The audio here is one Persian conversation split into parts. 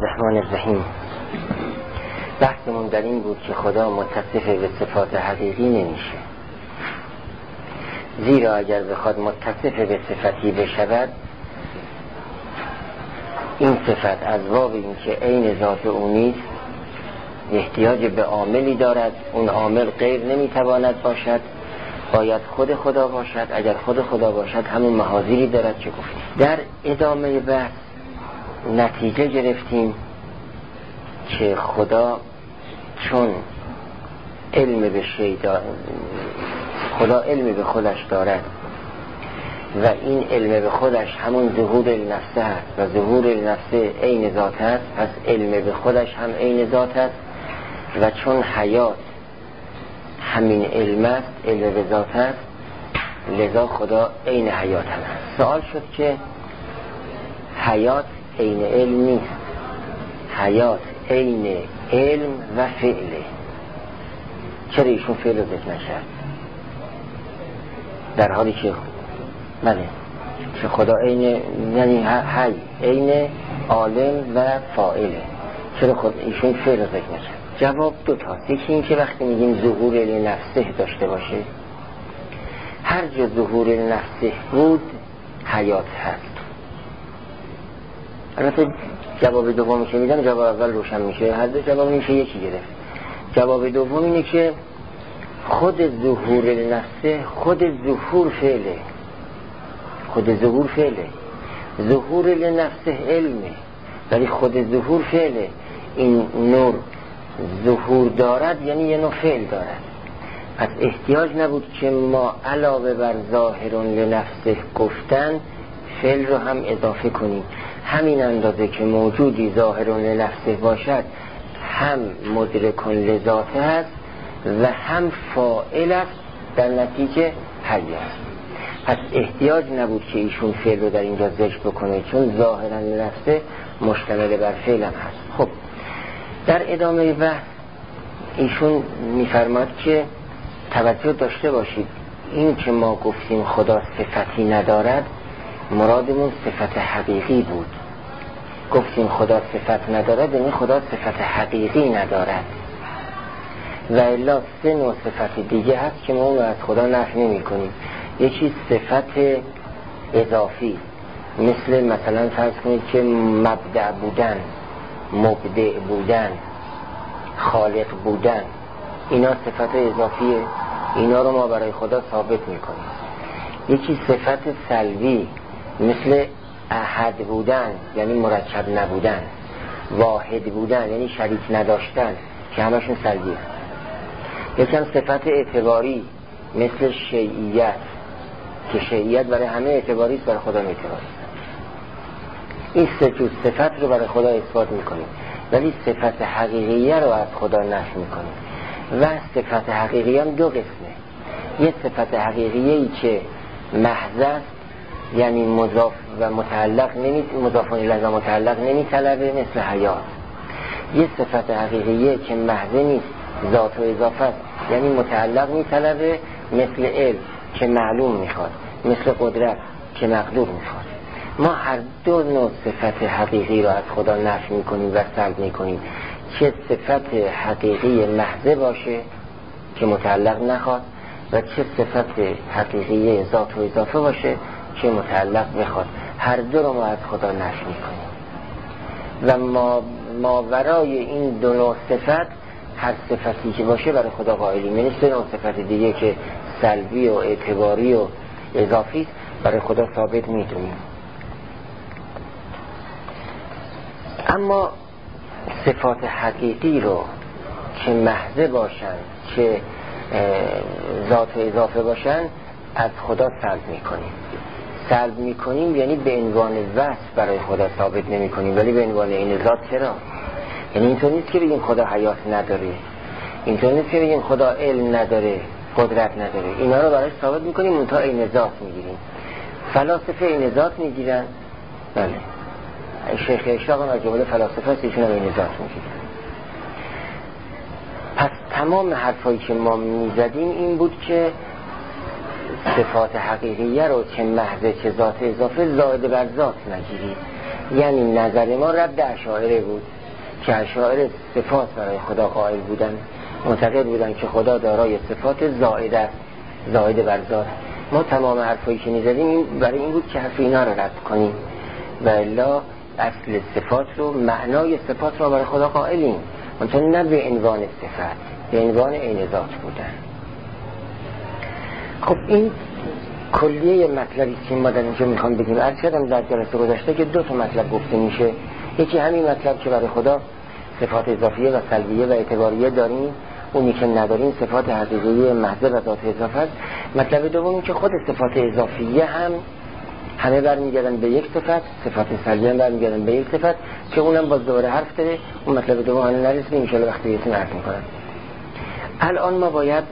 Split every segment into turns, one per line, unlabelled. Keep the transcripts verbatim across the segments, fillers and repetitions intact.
الرحمن الرحیم. بحثمون در این بود که خدا متصف به صفات حقیقی نمیشه، زیرا اگر بخواد متصف به صفتی بشود، این صفت از باب این که عین ذات او نیست احتیاج به عاملی دارد. اون عامل غیر نمیتواند باشد، باید خود خدا باشد. اگر خود خدا باشد همون محاذیری دارد که گفتیم. در ادامه بحث نتیجه گرفتیم که خدا چون علم به شیء دارد، خدا علم به خودش دارد و این علم به خودش همون ظهور النفس هست و ظهور النفس عین ذات هست، پس علم به خودش هم عین ذات هست. و چون حیات همین علم است، علم به ذات هست، لذا خدا عین حیات هم هست. سوال شد که حیات عین علم نیست، حیات عین علم و فعله، چرا ایشون فعل رو ذکر نشد؟ در حالی که بله که خدا عین یعنی حی عین عالم و فاعله، چرا خود ایشون فعل رو ذکر نشد؟ جواب دو تاست. یکی این که وقتی میگیم ظهور لنفسه داشته باشه، هر جا ظهور لنفسه بود حیات هست. البته جواب دومی که میدم جواب اول روشن میشه، هر دو جواب میشه یکی گرفت. جواب دوم اینه که خود ظهور لنفسه خود ظهور فعله، خود ظهور فعله. ظهور لنفسه علمه ولی خود ظهور فعله. این نور ظهور دارد یعنی یه نوع فعل دارد. پس احتیاج نبود که ما علاوه بر ظاهر لنفسه گفتن فعل رو هم اضافه کنیم. همین اندازه که موجودی ظاهر لنفسه باشد هم مدرک لذاته هست و هم فاعل است، در نتیجه حی است. پس احتیاج نبود که ایشون فعل رو در اینجا ذکر بکنه، چون ظاهرا لنفسه مشتمل بر فعل هم هست. خب در ادامه بحث ایشون میفرماد که توجه داشته باشید، این که ما گفتیم خدا صفتی ندارد مرادمون صفت حقیقی بود. گفتیم خدا صفت ندارد یعنی خدا صفت حقیقی ندارد، و الا سه نوع صفت دیگه هست که ما اون از خدا نفی نمی کنیم. یکی صفت اضافی، مثل مثلا فرض کنید که مبدع بودن، مبدع بودن، خالق بودن، اینا صفت اضافیه، اینا رو ما برای خدا ثابت می کنیم. یکی صفت سلبی، مثل احد بودن یعنی مرکب نبودن، واحد بودن یعنی شریک نداشتن، که همشون سلبیه. یکم صفت اعتباری، مثل شیعیت، که شیعیت برای همه اعتباری است، برای خدا اعتباری. این سه جور صفت رو برای خدا اثبات میکنیم، ولی صفت حقیقیه رو از خدا نفی میکنیم. و صفت حقیقی هم دو قسمه. یه صفت حقیقیه‌ای که محض است، یعنی مضاف و متعلق نمی مضاف الیه متعلق نمیطلبه، مثل حیات. یه صفت حقیقیه که محض نیست، ذات و اضافه است، یعنی متعلق میطلبه، مثل علم که معلوم میخواد، مثل قدرت که مقدور میخواد. ما هر دو نوع صفت حقیقی رو از خدا نفی میکنیم و سلب میکنیم، چه صفت حقیقی محض باشه که متعلق نخواد، و چه صفت حقیقی ذات و اضافه باشه که متعلق بخواد. هر دو رو ما از خدا نفی میکنیم و ما ماورای این دو نوع صفت هر صفتی که باشه برای خدا قائلیم. یعنی سه نوع صفت دیگه که سلبی و اعتباری و اضافی برای خدا ثابت میدونیم. اما صفات حقیقی رو که محض باشن، که ذات و اضافه باشن، از خدا سلب میکنیم. سلب میکنیم یعنی به عنوان وصف برای خدا ثابت نمی کنیم، ولی به عنوان این ذات. چرا؟ یعنی اینطور نیست که بگیم خدا حیات نداره، اینطور نیست که بگیم خدا علم نداره، قدرت نداره. اینا رو برای ثابت میکنیم، منتها این ذات میگیریم. فلاسفه این ذات میگیرن، بله، شیخ اشراق هم از جمله فلاسفه است، ایشون هم این ذات میگیرن. پس تمام حرفایی که ما میزدیم این بود که صفات حقیقیه رو که محض چه ذات اضافه زائد بر ذات نگیرید، یعنی نظر ما رد اشاعره بود که اشاعره صفات برای خدا قائل بودن، معتقد بودن که خدا دارای صفات زائده زائده بر ذات. ما تمام حرفایی که می‌زدیم برای این بود که حرف اینا رو رد کنیم و الا اصل صفات رو، معنای صفات رو برای خدا قائلیم، منتها نه به عنوان صفت، به عنوان عین ذات بودن. خب این کلیه مطلبی که ما در اینجا میخوام بگیم. عرض کردم در جلسه گذشته که دو تا مطلب گفته میشه. یکی همین مطلب که برای خدا صفات اضافیه و سلبیه و اعتباریه داریم، اونی که نداریم صفات حقیقی محض و ذات اضافه است. مطلب دومی که خود صفات اضافیه هم همه برمیگردن به یک صفت، صفات سلبیه هم برمیگردن به یک صفت که اونم باز دوباره حرف داره. اون مطلب دوم هنوز نرسیدیم، ان شاءالله وقتی بهتون عرض میکنم. الان ما باید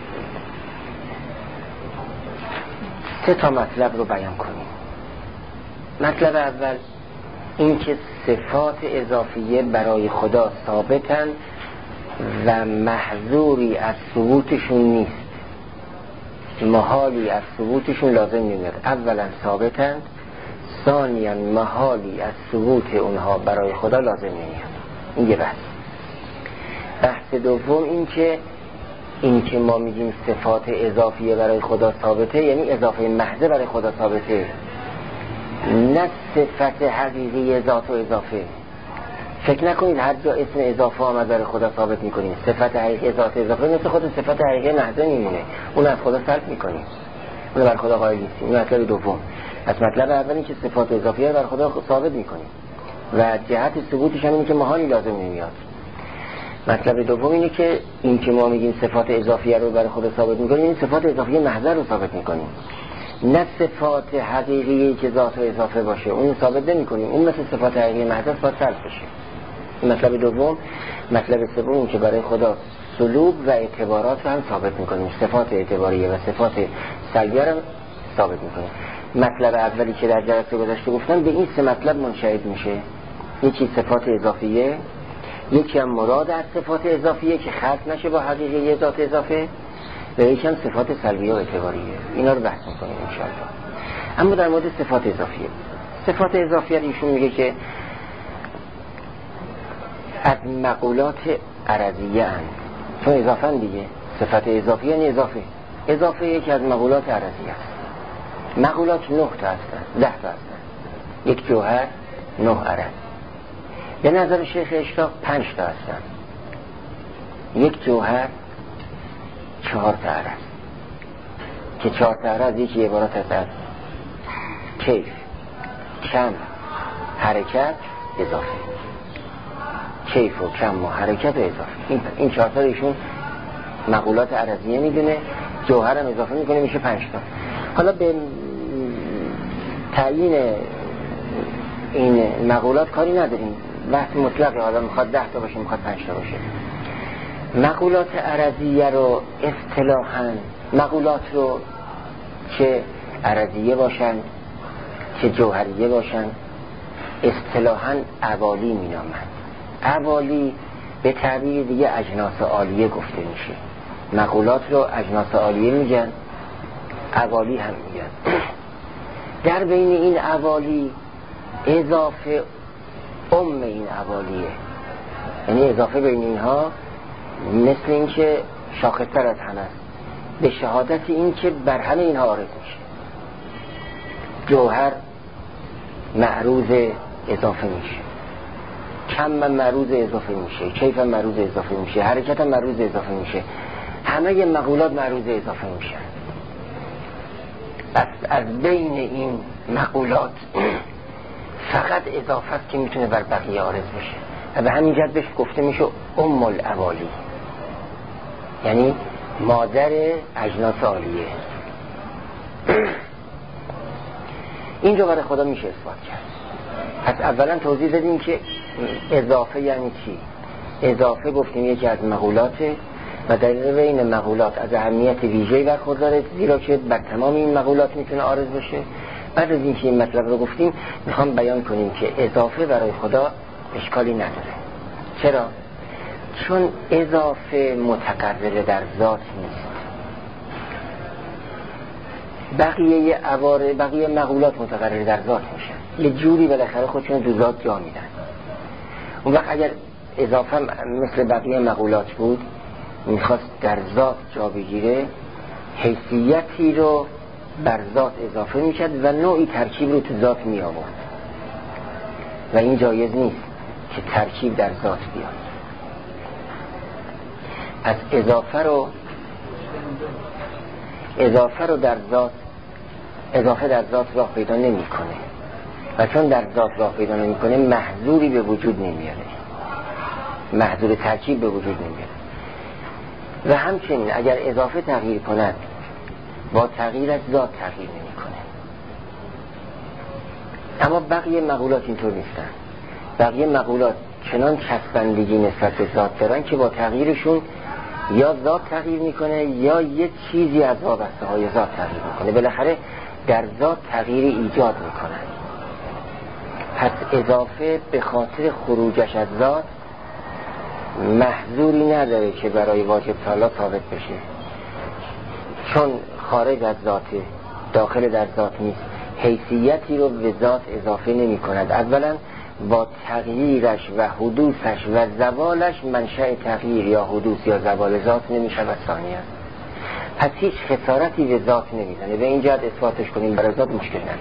سه تا مطلب رو بیان کنیم. مطلب اول این که صفات اضافیه برای خدا ثابتن و محظوری از ثبوتشون نیست، محالی از ثبوتشون لازم نمیاد. اولا ثابتن، ثانیا محالی از ثبوت اونها برای خدا لازم نمیاد. این یه بحث. بحث دوم این که این که ما میگیم صفات اضافیه برای خدا ثابته، یعنی اضافه محض برای خدا ثابته، نه صفت حقیقی ذات و اضافه. فکر نکنید هر جا اسم اضافه آمد برای خدا ثابت میکنیم. صفت حقیقی ذات اضافه مثل خود صفت حقیقی محض میمونه، اون از خدا سلب میکنیم، اون برای خدا قائل نیستیم. این مطلب دوم. از مطلب اولی که صفات اضافیه برای خدا ثابت میکنیم و جهت ثبوتش هم اینه که محالی لازم نمیاد. مطلب دوم اینه که این که ما میگیم صفات اضافیه رو برای خدا ثابت میکنیم، این صفات اضافیه محض رو ثابت میکنیم، نه صفات حقیقی که ذات و اضافه باشه، اون ثابت نمیکنیم. اون مثل صفات حقیقی محض باید سلب بشه. مطلب دوم. مطلب سوم این که برای خدا سلوک و اعتبارات رو هم ثابت میکنیم، صفات اعتباریه و صفات سلبیه رو ثابت میکنیم. مطلب اولی که در جلسه گذشته گفتم به این سه مطلب منشعب میشه. یکی صفات اضافیه، یکی هم مراد از صفات اضافیه که خلط نشه با حقیقی ذات اضافه، و یکی هم صفات سلبیه و اعتباریه. اینا رو بحث میکنیم انشاءالله. اما در مورد صفات اضافیه، صفات اضافیه ایشون میگه که از مقولات عرضیه اند، چون اضافه هم دیگه. صفت اضافیه یعنی اضافه. اضافه یکی از مقولات عرضیه است. مقولات نه تا هستن، ده تا هستن. یک جوهر، نه عرض. به نظر شیخ اشراق پنج تا هستن. یک جوهر، چهار تا عرض. که چهار تا عرض یکی عبارت است از کیف، کم، حرکت، اضافه. کیف و کم و حرکت و اضافه. این, این چهار تا ایشون مقولات عرضیه میدونه. جوهر هم اضافه میکنه میشه پنج تا. حالا به تعیین این مقولات کاری نداریم، بحث مطلقه. حالا میخواد ده تا باشه، میخواد پنج تا باشه. مقولات عرضیه رو اصطلاحاً مقولات رو چه عرضیه باشن چه جوهریه باشن اصطلاحاً اوالی مینامند. اوالی به تعبیر دیگه اجناس عالیه گفته میشه. مقولات رو اجناس عالیه میگن، اوالی هم میگن. در بین این اوالی اضافه ام این اوالیه، یعنی اضافه بین اینها مثل این که شاخص‌تر از همه است، به شهادت این که بر همه اینها عارض میشه. جوهر معروض اضافه میشه، کم معروض اضافه میشه، کیف معروض اضافه میشه، حرکت معروض اضافه میشه. همه مقولات معروض اضافه میشن. پس از بین این مقولات فقط اضافه است که میتونه بر بقیه عارض بشه و به همین جهت بهش گفته میشه ام الاوالی، یعنی مادر اجناس عالیه. این رو برای خدا میشه اثبات کرد. پس اولا توضیح دادیم که اضافه یعنی چی. اضافه گفتیم یکی از مقولاته و در بین مقولات از اهمیت ویژه‌ای برخورداره، زیرا که بر تمام این مقولات میتونه عارض بشه. بعد از اینکه این مطلب رو گفتیم میخوام بیان کنیم که اضافه برای خدا اشکالی نداره. چرا؟ چون اضافه متقرر در ذات نیست. بقیه عوارض، بقیه مقولات متقرر در ذات میشن. یه جوری بالاخره خودشون تو ذات جا میدن. اون وقت اگر اضافه مثل بقیه مقولات بود میخواست در ذات جا بگیره، حیثیتی رو بر ذات اضافه میکرد و نوعی ترکیب رو تو ذات می آورد و این جایز نیست که ترکیب در ذات بیاد. از اضافه رو اضافه رو در ذات اضافه در ذات راه پیدا نمی کنه و چون در ذات راه پیدا نمی کنه محذوری به وجود نمیاره، محذور ترکیب به وجود نمیاره. و همچنین اگر اضافه تغییر کند با تغییر از ذات تغییر نمی کنه. اما بقیه مقولات اینطور نیستن. بقیه مقولات چنان چسبندگی نسبت به ذات دارن که با تغییرشون یا ذات تغییر میکنه یا یه چیزی از وابسته های ذات تغییر میکنه، بالاخره در ذات تغییری ایجاد میکنن. پس اضافه به خاطر خروجش از ذات محذوری نداره که برای واجب تعالی ثابت بشه، چون خارج از ذاته، داخل در ذات نیست، حیثیتی رو به ذات اضافه نمی کند. اولا با تغییرش و حدوثش و زوالش منشأ تغییر یا حدوث یا زوال ذات نمی شود. ثانیاً پس هیچ خسارتی به ذات نمی زنه. به این جهت اثباتش کنیم برای ذات مشکل نداره.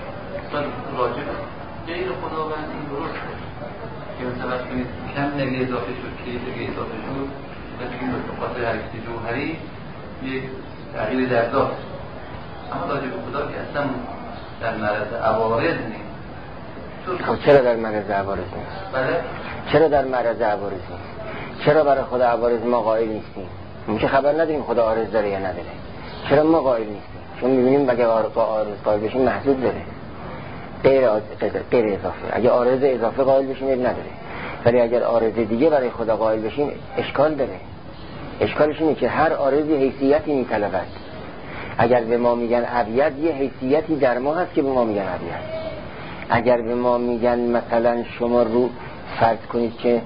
راجبه غیر خداوند این درسته که مثلا کنید کم نگه اضافه شد که دیگه اضافه شد و دیگه به خاطر حرکت جوهری یک تغییر در ذات، اما راجب خدا که اصلا در معرض عوارض نیست.
خب چرا در معرض عوارض نیست؟
بله؟
چرا در معرض عوارض نیست؟ چرا برای خدا عوارض ما قائل نیستیم؟ ما که خبر نداریم خدا عارض داره یا نداره. چرا ما قائل نیستیم؟ چون می‌بینیم اگه عارض قائل بشیم محدود داره، غیر غیر اضافه. اگه عارض اضافه قائل بشیم نداره، ولی اگر عارض دیگه برای خدا قائل بشیم اشکال داره. اشکالش اینه که هر عارضی حیثیتی میطلبد. اگر به ما میگن ابید یه حیثیتی در ما هست که به ما میگن ابید. اگر به ما میگن مثلا شما رو فرض کنید که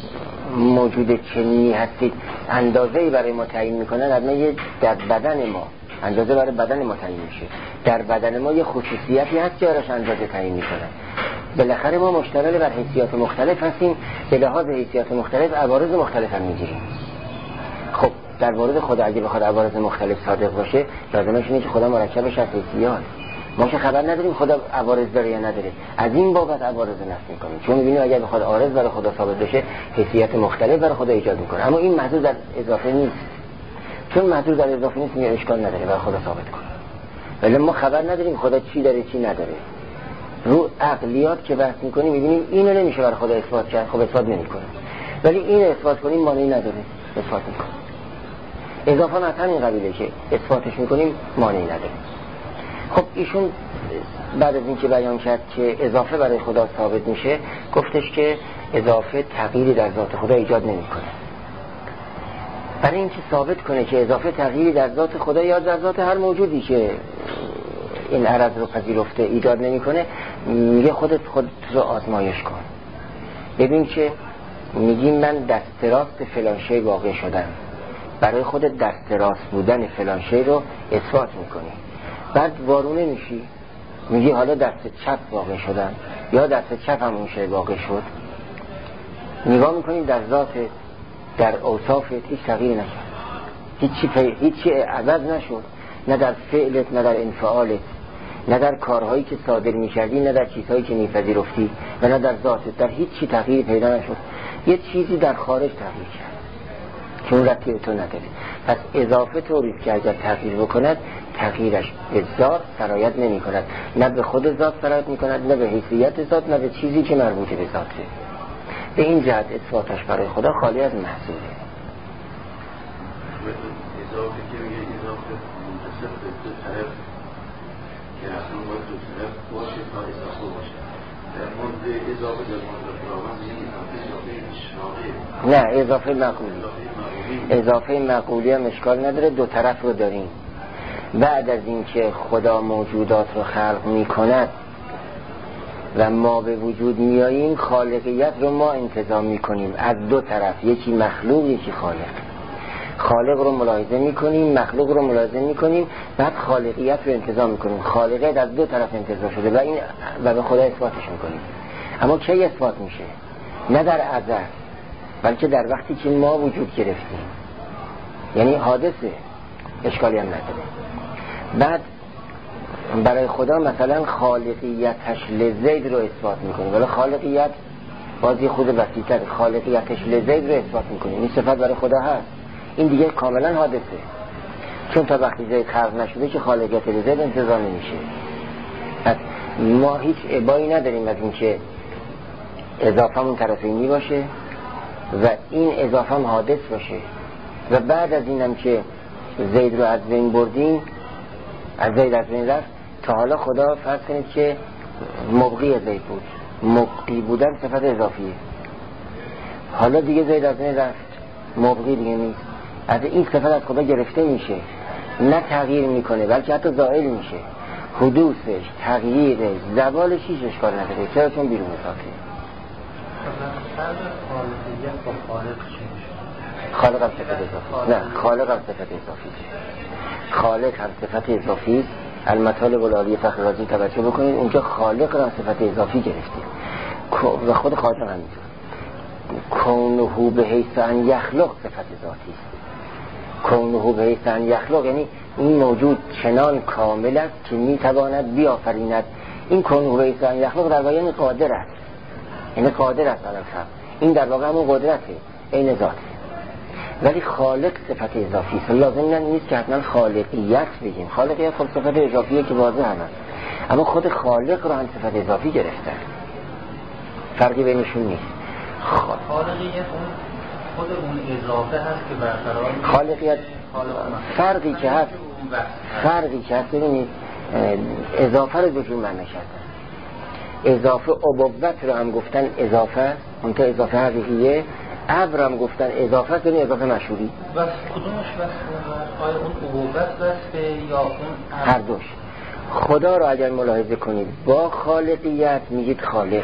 موجود چنینی هستید، اندازه‌ای برای ما تعیین میکنن، حتما یه در بدن ما اندازه برای بدن ما تعیین میشه. در بدن ما یه خصوصیتی هست که آرش اندازه تعیین میکنن. بالاخره ما مشتمل بر حیثیات مختلف هستیم، به لحاظ حیثیات مختلف عوارض مختلف هم میگیریم. خب در مورد خدا اگه بخواد عوارض مختلف صادق باشه، لازمش اینه که خدا مرکبش از حیثیات. ما که خبر نداریم خدا عوارض داره یا نداره، از این بابت عوارض نفی میکنیم، چون میبینیم اگر بخواد عارض برای خدا ثابت بشه حیثیت مختلف برای خدا ایجاد میکنه. اما این محدود در اضافه نیست، چون محدود در اضافه نیست میگه اشکال نداره برای خدا ثابت کنه. ولی ما خبر نداریم خدا چی داره چی نداره. رو عقلیات که بحث میکنیم میبینیم اینو نمیشه برای خدا اثبات کرد، خب اثبات نمیکنه. ولی این اثبات کنیم معنی نداره، اثبات میکنه. اضافه مثلا این قبیله که اثباتش میکنیم معنی نداره. خب ایشون بعد از اینکه بیان کرد که اضافه برای خدا ثابت میشه، گفتش که اضافه تغییری در ذات خدا ایجاد نمیکنه. برای اینکه ثابت کنه که اضافه تغییری در ذات خدا یا در ذات هر موجودی که این عرض رو پذیرفته ایجاد نمیکنه، میگه خودت خودت رو آزمایش کن. ببین که میگیم من دست راست فلان شی واقع شدم، برای خودت دست راست بودن فلان شی رو اثبات میکنی. بعد وارونه میشی میگی حالا دست چپ واقع شدم یا دست چپ همون شی واقع شد. نگاه میکنیم در ذات، در اوصافت هیچ تغییری نشد، هیچی پی... هیچی عوض نشد، نه در فعلت نه در انفعالت، نه در کارهایی که صادر میکردی، نه در چیزهایی که میپذیرفتی، و نه در ذاتت، در هیچی تغییری پیدا نشد. یه چیزی در خارج تغییر کرد که اون ربطی به تو نداره. پس اضافه طوریست که اگر تغییر بکند تغییرش به ذات سرایت نمی کند، نه به خود ذات سرایت می کند، نه به حیثیت ذات، نه به چیزی که مربوط به ذاته. به این جهت اثباتش برای خدا خالی از محصوله.
اضافه که میگه اضافه منتصف به دو طرف که اصلا باید دو طرف باشه تا اضافه باشه. در مورد اضافه در مورد خداوند این اضافه اضافه شاقه،
نه اضافه معقولی، اضافه معقولی هم اشکال نداره، دو طرف رو داریم. بعد از اینکه خدا موجودات رو خلق می کند و ما به وجود میاییم، خالقیت رو ما انتظام می کنیم از دو طرف، یکی مخلوق یکی خالق. خالق رو ملاحظه میکنیم، مخلوق رو ملاحظه میکنیم، بعد خالقیت رو انتزاع میکنیم. خالقیت از دو طرف انتزاع شده و این و به خدا اثباتش میکنیم. اما کی اثبات میشه؟ نه در ازل، بلکه در وقتی که ما وجود گرفتیم، یعنی حادثه، اشکالی هم نداره. بعد برای خدا مثلا خالقیتش لزید رو اثبات میکنیم، ولی خالقیت بازی خود وسیع‌تر، خالقیتش لزید رو اثبات میکنیم. این صفت برای خدا هست، این دیگه کاملا حادثه، چون تا وقتی زید خلق نشده که خالقیت لزید انتزاع نمیشه. پس ما هیچ ابایی نداریم از این که اضافه‌مون طرفینی باشه و این اضافه هم حادث باشه و بعد از اینم که زید رو از بین بردیم، از زید از بین رفت، تا حالا خدا فرض کنید که مبقی زید بود، مبقی بودن صفت اضافیه، حالا دیگه زید از بین رفت، مبقی دیگه نیست، از این صفت از خدا گرفته میشه، نه تغییر میکنه بلکه حتی زائل میشه. حدوثش، تغییرش، زوالش هیچ اشکال نداره، چرا؟ چون بیرون صافیه. خالق هم صفت اضافی، نه خالق هم صفت اضافی، خالق هم صفت اضافی. المطالب العالیه فخر رازی توجه بکنید، اونجا خالق هم صفت اضافی گرفتیم و خود خالق هم همینطور. کونه به حیث ان یخلق صفت ذاتی است. کونه به حیث ان یخلق یعنی این موجود چنان کامل است که میتواند بیافریند. این کونه به حیث ان یخلق در واقع یعنی قادر است، یعنی قادر است علی الخلق. این در واقع همون قدرته، این ذاته. ولی خالق صفت اضافی است. لازم نیست که حتما خالقیت بگیم. خالقیت خود صفت اضافیه که واضح هست، اما خود خالق رو هم صفت اضافی گرفتن، فرقی بینشون نیست.
خالقیت اون خود اون اضافه هست که برقرار میشه.
خالقیت فرقی که هست، فرقی که هست ببینید اضافه رو دو جور معنی کردن. اضافه ابوت رو هم گفتن اضافه، اون که اضافه حقیقیه. ابر هم گفتن اضافه است، یعنی اضافه مشهوری.
بس کدومش وصفه؟ آیا اون ابوت وصفه یا اون
هر دوش؟ خدا رو اگر ملاحظه کنید با خالقیت میگید خالق،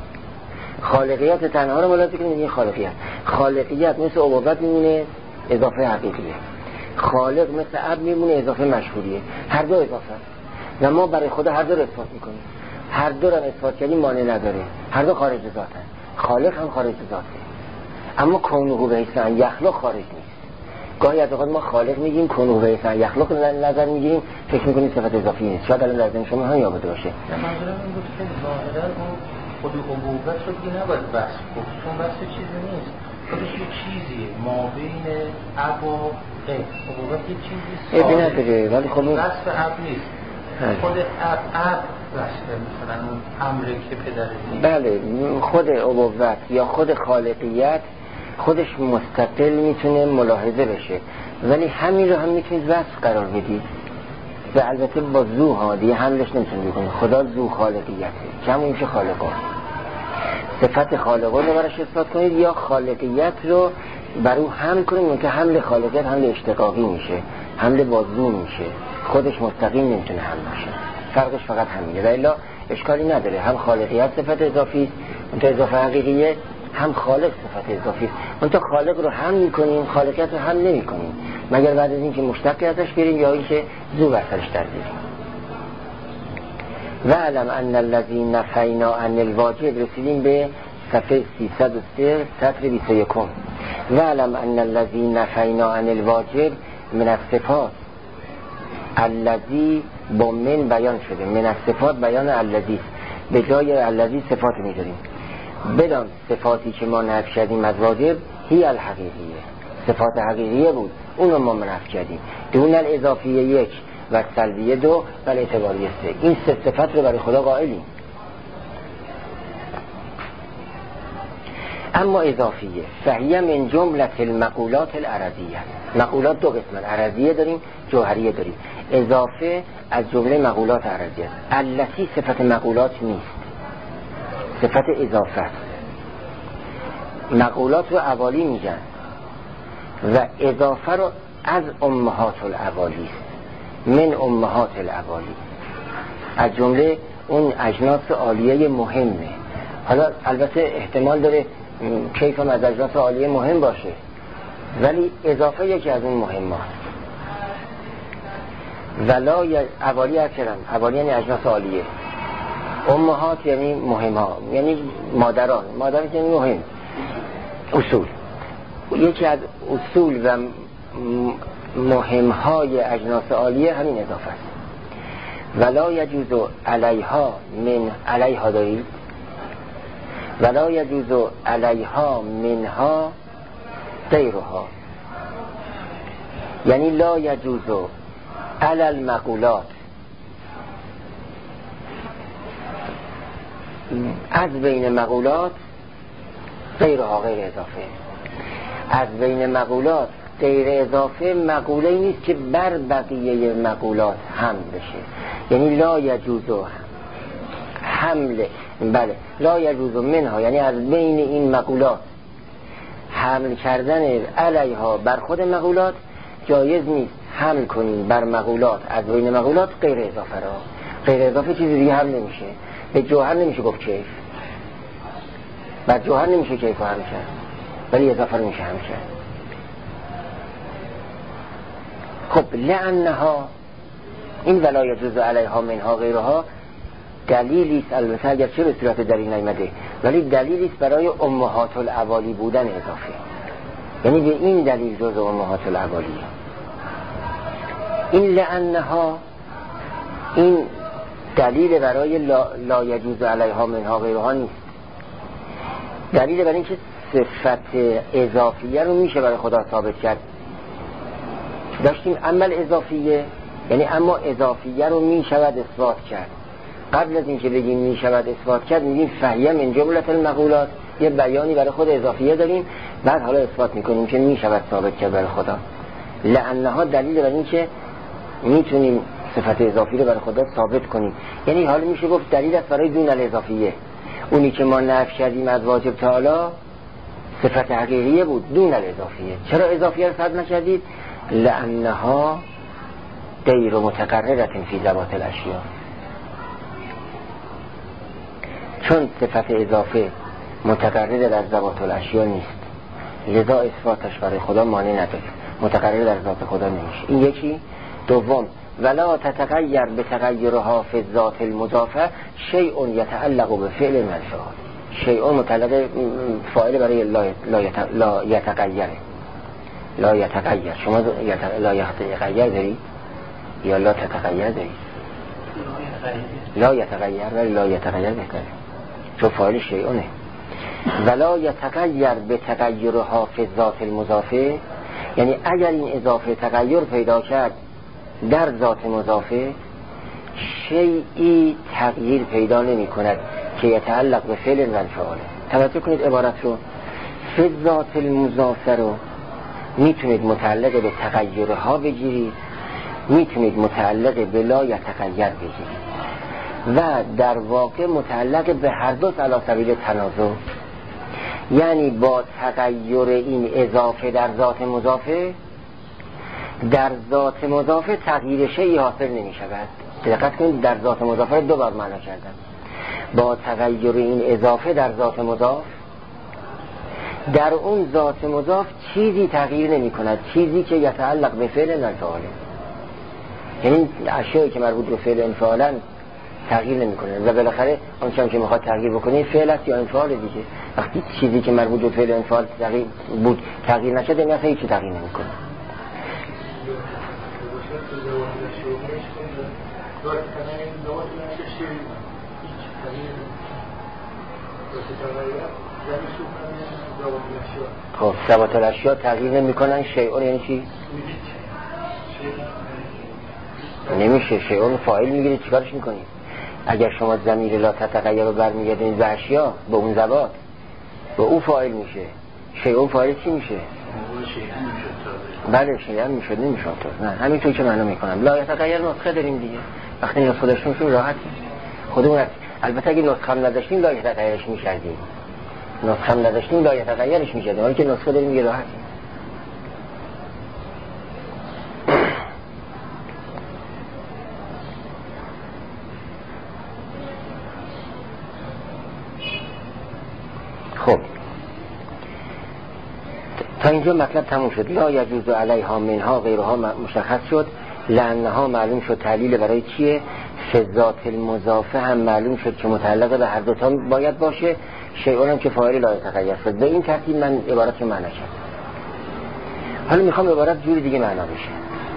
خالقیت تنها رو ملاحظه کنید میگید خالقیت. خالقیت مثل ابوت میمونه اضافه حقیقیه، خالق مثل ابر میمونه اضافه مشهوریه. هر دو اضافه است و ما برای خدا هر دو رو اثبات میکنیم. هر دو رو اثبات کردیم مانع نداره، هر دو خارج ذاتن. خالق هم خارج ذاته، اما کونه به حیث ان یخلق خارج نیست. گاهی از اوقات ما خالق میگیم، کونه به حیث ان یخلق نظر میگیریم، فکر میکنیم صفت اضافی نیست. شاید الان در ذهن شما هم یاد باشه.
منظورم این بود که ظاهرا اون خود ابوت رو دیگه نباید وصف کنیم، چون وصف چیزی نیست، خودش یه چیزیه ما بین اب و غ. ابوت یه چیزی
ابی نداره، ولی خب
وصف اب نیست. خود اب اب وصفه، مثلا اون امره که پدره.
بله، خود ابوت یا خود خالقیت خودش مستقل میتونه ملاحظه بشه، ولی همین رو هم میتونید وصف قرار بدید و البته با ذو ها دیگه حملش نمیتونید بکنید. خدا ذو خالقیته، کم میشه خالقا. صفت خالقا رو براش اثبات کنید یا خالقیت رو بر او حمل کنید که حمل خالقیت حمل اشتقاقی میشه، حمل با ذو میشه، خودش مستقیم نمیتونه حمل بشه. فرقش فقط همینه و الا اشکالی نداره. هم خالقیت صفت اضافی است، اون تا اضافه حقیقیه، هم خالق صفت اضافی است. اون تا خالق رو هم میکنیم، خالقیت رو هم نمی کنیم مگر بعد از این که مشتقی ازش بریم یا این که زو برسرش در بریم. و علم ان الذین نفینا عن الواجب، رسیدیم به صفحه سیصد و سه سطر بیست و یک. و علم ان الذین نفینا عن الواجب من الصفات، الذی با من بیان شده، من الصفات بیان الذی، به جای الذی صفات میذاریم. بدان صفاتی که ما نفی کردیم از واجب هی الحقیقیه، صفات حقیقیه بود، اون رو ما نفی کردیم. دون الاضافیه یک و سلبیه دو و اعتباریه سه. این سه صفت رو برای خدا قائلیم. اما اضافیه فهیه من جملت المقولات العرضیه. مقولات دو قسمن، عرضیه داریم، جوهریه داریم. اضافه از جمله مقولات عرضیه است. التی صفت مقولات نیست، صفت اضافه است. مقولات رو اوالی میگن و اضافه رو از امهات الاوالی است، من امهات الاوالی، از جمله اون اجناس عالیه مهمه. حالا البته احتمال داره کیف هم از اجناس عالیه مهم باشه، ولی اضافه یکی از اون مهمات. ولا اوالی از چرم اوالی یعنی اجناس عالیه، امهات یعنی مهمها، یعنی مادران، مادران یعنی مهم. اصول، یکی از اصول و مهمهای اجناس عالیه همین اضافه است. ولا یجوز علیها من علیها دارید، ولا یجوز علیها منها غیرها، یعنی لا یجوز علی المقولات، از بین مقولات غیرها غیر اضافه، از بین مقولات غیر اضافه مقوله نیست که بر بقیه مقولات حمل بشه. یعنی لا یجوز حمل، بله لا یجوز منها، یعنی از بین این مقولات حمل کردن علیها بر خود مقولات جایز نیست. حمل کنیم بر مقولات از بین مقولات غیر اضافه را. غیر اضافه چیزی دیگه هم نمیشه. به جوهر نمیشه گفت کیف، بر جوهر نمیشه کیف و هم کرد، ولی اضافه رو میشه هم کرد. خب لعنها، این ولا یجوز علیها منها غیرها دلیلی است، البته اگر چه به صورت دلیل نیامده، ولی دلیلی است برای امهات الاوالی بودن اضافه. یعنی به این دلیل جز امهات الاوالی. این لعنها این دلیل برای لا, لا یجوز علیها منها غیرها نیست، دلیل برای اینکه صفت اضافیه رو میشه برای خدا ثابت کرد. داشتیم عمل اضافیه، یعنی اما اضافیه رو میشود اثبات کرد. قبل از اینکه بگیم میشود اثبات کرد میگیم فهیم من جملة المقولات، یه بیانی برای خود اضافیه داریم، بعد حالا اثبات میکنیم که میشود ثابت کرد برای خدا. لعنها دلیل برای اینکه میتونیم صفت اضافی رو برای خدا ثابت کنیم. یعنی حالا میشه گفت دلیل است برای دون الاضافیه. اونی که ما نفی کردیم از واجب تعالی صفت حقیقیه بود، دون الاضافیه. چرا اضافیه رو ثبت نکردید؟ لعنها غیر متقررة فی ذوات الاشیاء، چون صفت اضافه متقرر در ذوات الاشیاء نیست، لذا اثباتش برای خدا مانع نداره، متقرر در ذات خدا نمیشه. این یکی. دوم ولا تتغیر بتغیرها فی الذات المضافه شیء یتعلق بفعل منفعل، شیء متعلق فاعل برای لا یتغیره، لا یتغیر. شما لا یتغیر دارید یا لا تتغیر دارید؟ لا یتغیر، ولی لا یتغیر بهتره چون فاعل شیئونه. ولا یتغیر بتغیرها فی الذات المضافه، یعنی اگر این اضافه تغییر پیدا کرد در ذات مضافه شیئی تغییر پیدا نمی کند که یتعلق به فعل و فعاله. توجه کنید عبارت رو، فی الذات المضافه رو میتونید متعلق به تغییرها بگیرید، میتونید متعلق به لا یتغیر بگیرید و در واقع متعلق به هر دو علی سبیل تنازع. یعنی با تغییر این اضافه در ذات مضافه، در ذات مضافه تغییر شیئی حاصل نمی شود. دقت کنید در ذات مضافه رو دو بار معنا کردم. با تغییر این اضافه در ذات مضاف، در اون ذات مضاف چیزی تغییر نمی کند، چیزی که یتعلق به فعل انفعاله. یعنی اشیایی که مربوط به فعل انفعالن تغییر نمی کنه و بالاخره اون چیزی که میخواد تغییر بکنه فعل است یا انفعال دیگه. وقتی چیزی که مربوط به فعل انفعال تغییر بود تغییر نشده، یعنی اصلا هیچ تغییر نمیکنه. خب ثبات الاشیاء تغییر نمیکنن، شیئون یعنی چی؟ نمیشه. شیئون فاعل میگیره، چیکارش میکنید؟ اگر شما ضمیر لا تتغیر رو برمیگردید به اشیاء، به اون ذوات، به او فاعل میشه. شیئون فاعل چی میشه؟ بله شیئون میشه، نمیشه تو. نه همینطور که معنا میکنم. لا یتغیر نسخه داریم دیگه، وقتی نسخه داشتیم شو راحت خودمون. البته اگه نسخه هم نداشتیم لا یتغیرش میکردیم، نسخه هم نداشتیم لا یتغیرش میکردیم، ولی که نسخه داریم دیگه راحت. خب تا اینجا مطلب تموم شد. لا یجوز علیها منها غیرها مشخص شد، لانها معلوم شد تعلیل برای چیه، فضات المضافه هم معلوم شد که متعلق به هر دوتا باید باشه، شیئون هم که فاعل لا یتغیر شد. به این ترتیب من عبارت رو معنا کردم. حالا میخوام عبارت جوری دیگه معنا بشه.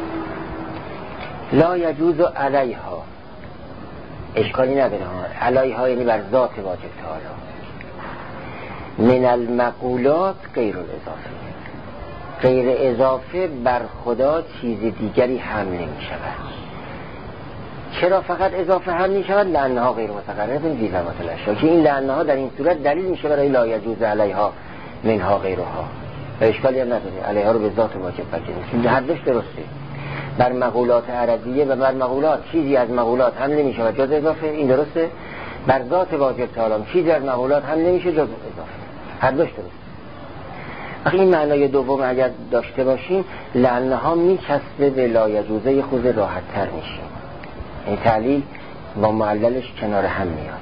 لا یجوز علیها، اشکالی نداره ها، علیها یعنی بر ذات واجب تعالی، من المقولات غیر الاضافه، غیر اضافه بر خدا چیز دیگری حمل نمی شود. چرا فقط اضافه حمل می شود؟ لانها غیر متقررة فی ذوات الاشیاء، که این لانها در این صورت دلیل میشه برای لا یجوز علیها منها غیرها، و اشکالی هم نداره علیها رو به ذات واجب بگیریم. هر دوش درسته، بر مقولات عربیه و بر مقولات چیزی از مقولات حمل نمی شود جز اضافه، این درسته. بر ذات واجب تعالی چیزی از مقولات حمل نمیشه جز اضافه، هر دوش درسته. اخی این معنای دوم اگر داشته باشیم، لانها میچسبه به لا یجوزه خود راحت تر میشه، این تعلیل با معللش کنار هم میاد.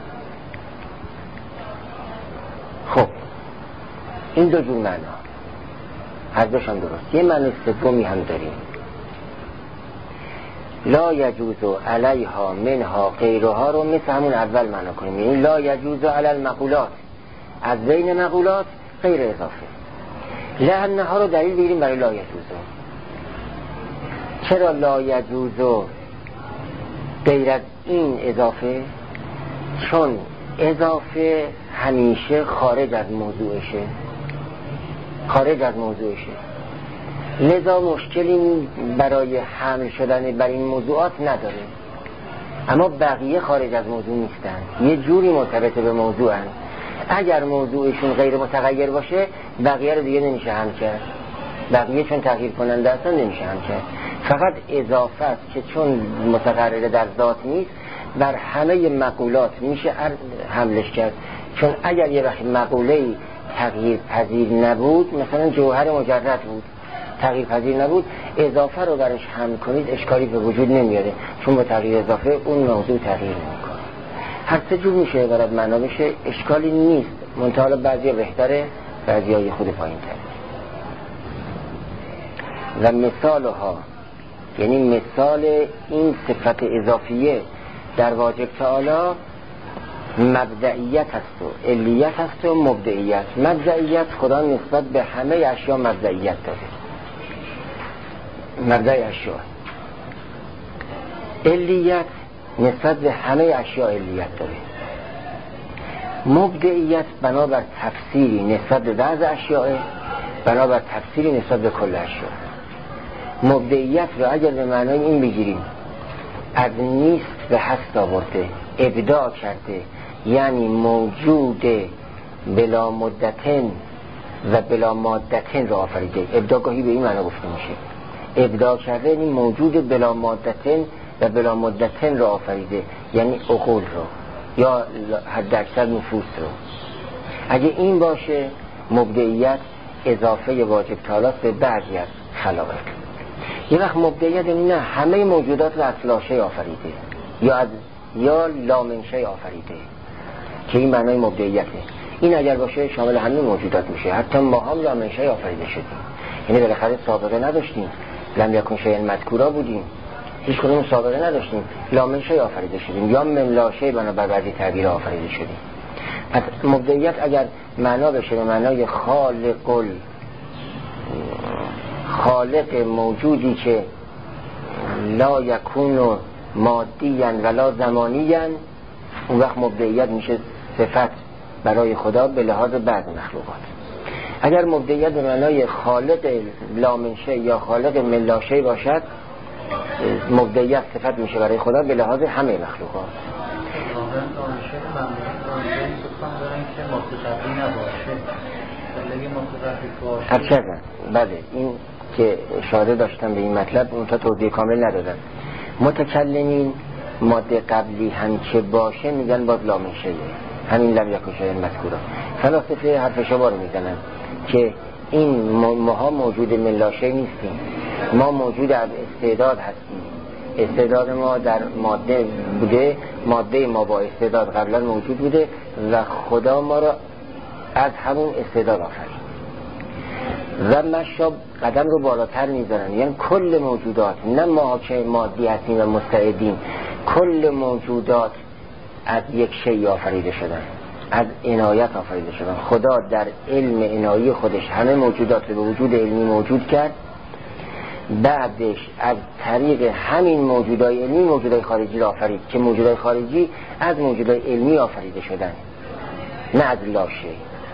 خب این دو جور معنا، هر دوش هم درست. یه معنی سومی هم داریم، لا یجوز علیها منها غیرها رو مثل همون اول معنا کنیم، یعنی لا یجوز علی المقولات، از بین مقولات غیر اضافه. لانها رو دلیل بگیریم برای لا یجوز. چرا لا یجوز غیر از این اضافه؟ چون اضافه همیشه خارج از موضوعشه، خارج از موضوعشه، لذا مشکلی برای حمل شدن بر این موضوعات نداره. اما بقیه خارج از موضوع نیستن، یه جوری مرتبط به موضوع هن. اگر موضوعشون غیر متغیر باشه بقیه رو دیگه نمیشه هم کرد، بقیه چون تغییر کننده هستن نمیشه هم کرد. فقط اضافه است که چون متقرر در ذات نیست بر همه مقولات میشه حملش کرد. چون اگر یه وقت مقوله تغییر پذیر نبود، مثلا جوهر مجرد بود تغییر پذیر نبود، اضافه رو برش حمل کنید اشکالی به وجود نمیاره، چون با تغییر اضافه اون موضوع تغییر نمیکنه. هر سه جور میشه برات معنا بشه، اشکالی نیست، منتها بعضی بهتره بعضی های خود پایین تر. و مثالها، یعنی مثال این صفت اضافیه در واجب تعالی مبدئیت هست و علیت هست و مبدئیت. مبدئیت خدا نسبت به همه اشیا مبدئیت داره، مبدأ اشیا. علیت نسبت به همه اشیا علیت داره. مبدئیت بنابر تفسیری نسبت به بعض اشیاء، بنابر تفسیری نسبت به کل اشیا. مبدئیت رو اگر به معنای این بگیریم از نیست به هست آورده، ابداع کرده، یعنی موجود بلا مدتن و بلا مادتن رو آفریده. ابداعگاهی به این معنی گفته میشه، ابداع کرده یعنی موجود بلا مادتن و بلا مدتن رو آفریده، یعنی عقول رو یا حد اکثر نفوس رو. اگه این باشه مبدئیت اضافه واجب تعالی به بعضی از خلائق. یه وقت مبدئیت یعنی نه همه موجودات رو از لاشی آفریده یا از یا لامنشی آفریده، که این معنای مبدئیته. این اگر باشه شامل همه موجودات میشه، حتی ما هم لامنشی آفریده شدیم، یعنی بالاخره سابقه نداشتیم، لم یکن شیئا مذکورا بودیم، هیچ کدوم سابقه نداشتیم، لامنشی آفریده شدیم یا من لاشی بنابر بعضی تعبیر آفریده شدیم. پس مبدئیت اگر معنا بشه به معنای خالق خالق موجودی که لا یکون مادیاً ولا زمانیاً، اون وقت مبدئیت میشه صفت برای خدا به لحاظ بعض مخلوقات. اگر مبدئیت به معنای خالق لامنشه یا خالق ملاشه باشد، مبدئیت صفت میشه برای خدا به لحاظ همه مخلوقات. هرچند بله این که اشاره داشتم به این مطلب اون تا توضیح کامل ندادن. متکلمین ماده قبلی هم که باشه میگن باز لامنشه‌ایه، همین لم یکن شیئا مذکورا. فلاسفه حرف شما رو میزنن که این ماها موجود ملاشه نیستیم، ما موجود از استعداد هستیم، استعداد ما در ماده بوده، ماده ما با استعداد قبلا موجود بوده و خدا ما را از همون استعداد آفرید. و مشا قدم رو بالاتر میذارن، یعنی کل موجودات، نه ما که مادی هستیم و مستعدیم، کل موجودات از یک شی آفریده شدن، از عنایت آفریده شدن. خدا در علم عنایی خودش همه موجودات رو به وجود علمی موجود کرد، بعدش از طریق همین موجودات علمی موجودات خارجی را آفرید که موجودات خارجی از موجودات علمی آفریده شدن، نه از لاشه.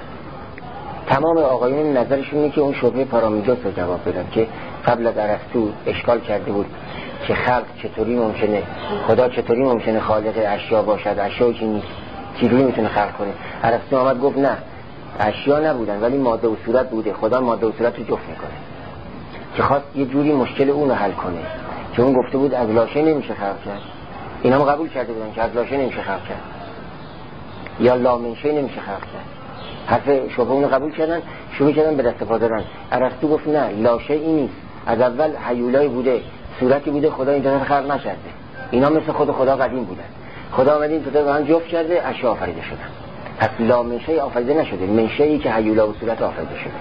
تمام آقایون نظرشون اینه که اون شبهه پارامیدوس رو جواب بدن که قبل از ارسطو اشکال کرده بود که خلق چطوری ممکنه، خدا چطوری ممکنه خالق اشیا باشد، اشیایی که نیست چجوری میتونه خلق کنه. ارسطو آمد گفت نه، اشیا نبودن ولی ماده و صورت بوده، خدا ماده و صورت رو جفت میکنه، که خواست یه جوری مشکل اون رو حل کنه، که اون گفته بود از لاشه نمیشه خلق کرد. اینا هم قبول کرده بودن که از لاشه نمیشه خلق کرد یا لامنشه نمیشه خلق کرد. حرف شبهه اون رو قبول کردن، شروع کردن به دست پا دادن. ارسطو گفت نه، لاشه این نیست، از اول هیولایی بوده، صورتی بوده، خدا این طرف خلق نکرده، اینا مثل خود خدا قدیم بودن، خدا آمد این طرف هم جفت کرده، اشیا آفریده شدن. پس لامنشه آفریده نشده، منشه‌ای که هیولا و صورت آفریده شده.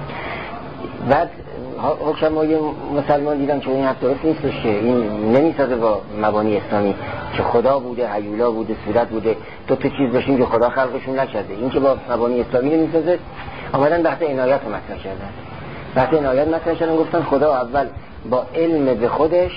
بعد حکمای مسلمان دیدن که این حرف درست نیستش، که این نمیسازه با مبانی اسلامی که خدا بوده، هیولا بوده، صورت بوده، دو تا چیز باشیم که خدا خلقشون نکرده. این که با مبانی اسلامی نمیسازه. آمدن بحث عنایت رو مطرح کردن. بحث عنایت مطرح کردن، گفتن خدا اول با علم به خودش،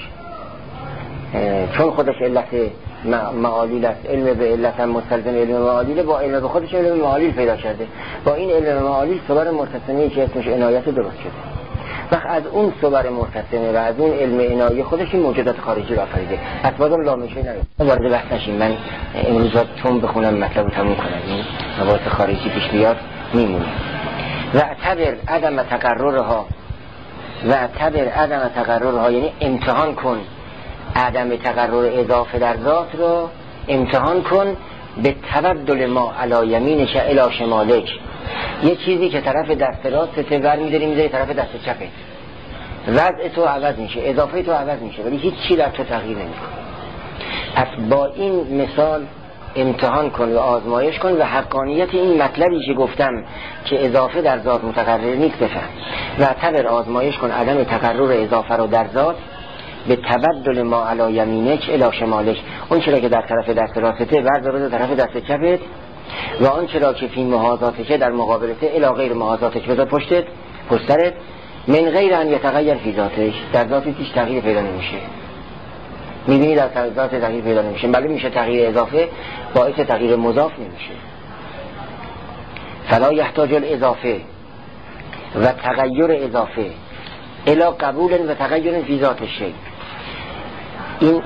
چون خودش علت معالیل است، علم به علت هم مستلزم علم معالیل، با علم به خودش علم معالیل پیدا کرده، با این علم معالیل صور مرتسمه که اسمش عنایت درست شده. وقت از اون صور مرتسمه و از اون علم عنایی خودش این موجودات خارجی را آفریده. پس بازم لامشه نرید وارد بحث نشیم. من امروز چون بخونم مطلب رو تموم کنم، این مباحث خارجی پیش بیاد میمونه. و اعتبر عدم تقررها، و اعتبر عدم تقررها یعنی امتحان کن عدم تقرر اضافه در ذات رو، امتحان کن به تبدل ما علی یمینش الی شمالک. یه چیزی که طرف دست راستت ور می‌داری میذاری طرف دست چپت، وضع تو عوض میشه، اضافه تو عوض میشه، ولی هیچ چی در تو تغییر نمیکنه. پس با این مثال امتحان کن و آزمایش کن و حقانیت این مطلبی که گفتم که اضافه در ذات متقرر نیست بفهم. و اعتبر آزمایش کن عدم تقرر اضافه رو در ذات به تبدل ما علی یمینک الی شمالک. اون چرا که در طرف دست راستته بردار در طرف دست چپت، و آن چرا که فی محاذاتک در مقابلته الی غیر محاذاتک بذار پشتت پشترت، من غیر ان یتغیر فی ذاتش، در ذاتش هیچ تغییر پیدا نمیشه. میبینی در ذات تغییر پیدا نمیشه، بلکه میشه تغییر اضافه باعث تغییر مضاف نمیشه. فلا یحتاج الاضافه و تغییر اضافه الی قبول و تغییر فی ذات الشیء. این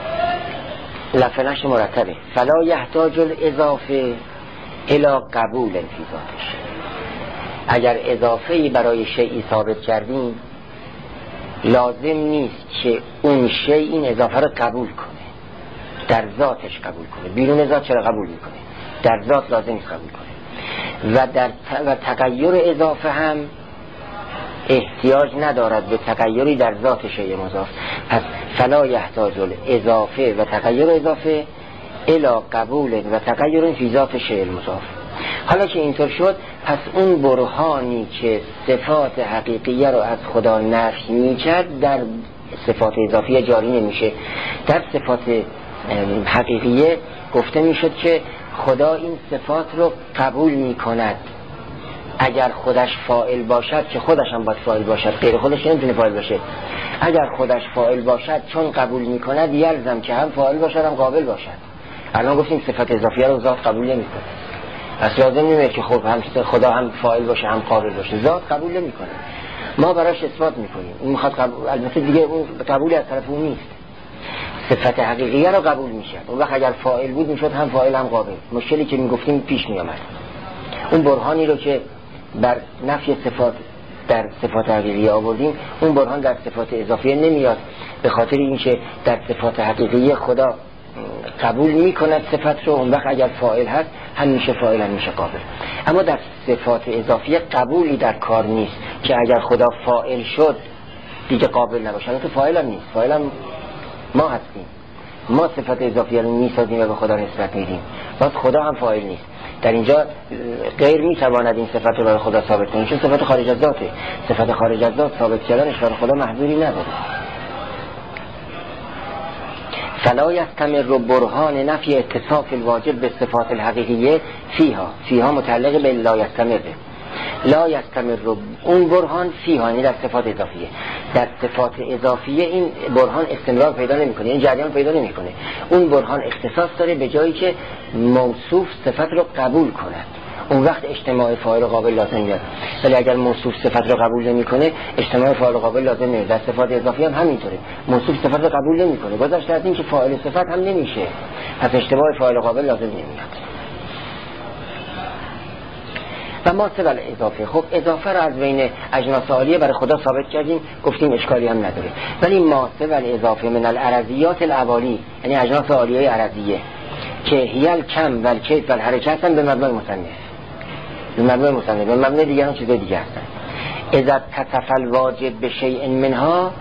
لفظش مرتبه، فلا یحتاج الاضافه الی قبول فی ذات الشیء. اگر اضافه‌ای برای شیئی ثابت کردیم لازم نیست که اون شیء این اضافه رو قبول کنه، در ذاتش قبول کنه. بیرون ذات چرا قبول میکنه؟ در ذات لازم نیست قبول کنه. و در ت... و تغییر اضافه هم احتیاج ندارد به تغییری در ذات شیء مضاف. پس فلا یحتاج الاضافه و تغییر اضافه الی قبول و تغییر فی ذات شیء مضاف. حالا که اینطور شد، پس اون برهانی که صفات حقیقیه رو از خدا نفی میکرد در صفات اضافیه جاری نمیشه. در صفات حقیقیه گفته میشد که خدا این صفات رو قبول میکند اگر خودش فاعل باشد، که خودش هم باید فاعل باشد، غیر خودش نمیتونه فاعل باشه. اگر خودش فاعل باشد چون قبول میکند یلزم که هم فاعل باشد هم قابل باشد. الان گفتیم صفات اضافیه رو ذات قبول نمیکنه، پس لازم نمیه که خب هم خدا هم فاعل باشه هم قابل باشه، ذات قبول نمیکنه. ما براش اثبات میکنیم، این میخواد قبول، البته دیگه اون قبول از طرف اون نیست، صفت حقیقیه رو قبول میشه. اون وقت اگر فاعل بود میشد هم فاعل هم قابل. مشکلی که میگفتیم پیش میامد. اون برهانی رو که بر نفی صفات در صفات حقیقیه آوردیم، اون برهان در صفات اضافیه نمیاد، به خاطر اینکه در صفات حقیقیه خدا قبول میکند صفت رو، اون وقت اگر فاعل هست هم میشه فاعل هم میشه قابل. اما در صفات اضافیه قبولی در کار نیست که اگر خدا فاعل شد دیگه قابل نباشه. البته فاعل هم نیست، فاعل هم ما هستیم، ما صفات اضافیه رو میسازیم و به خدا نسبت میدیم، باز خدا هم فاعل نیست. در اینجا غیر میتواند این صفت رو برای خدا ثابت کنه، چون صفت خارج از ذاته. صفت خارج از ذات ثابت کردنش برای خدا محذوری نداره. فلا یستمر برهان نفی اتصاف الواجب به صفات الحقیقیه فیها. فیها متعلق به لا یستمر. لا یستمر اون برهان فیها، یعنی در صفات اضافیه. در صفات اضافیه این برهان استمرار پیدا نمیکنه، این جریان پیدا نمیکنه. اون برهان اختصاص داره به جایی که موصوف صفت رو قبول کند، اون وقت اجتماع فاعل قابل لازم میاد. ولی اگر موصوف صفت رو قبول نمیکنه اجتماع فاعل قابل لازم نمیاد. در صفات اضافی هم همینطوره، موصوف صفت رو قبول نمیکنه، گذشته از این که فاعل صفت هم نمیشه، پس اجتماع فاعل قابل لازم نمیاد. و ما سوال اضافه، خب اضافه رو از بین اجناس عالیه برای خدا ثابت کردیم، گفتیم اشکالی هم نداره. ولی ما سوال اضافه من الارضیات العوالی، یعنی اجناس عالیه ارضیه که هیل کم و الکیف و الحرکت هم به مبنای مصنف، به مبنای مصنف، به مبنای دیگران چیز دیگه هستن. اذا اتصف الواجب به شیء منها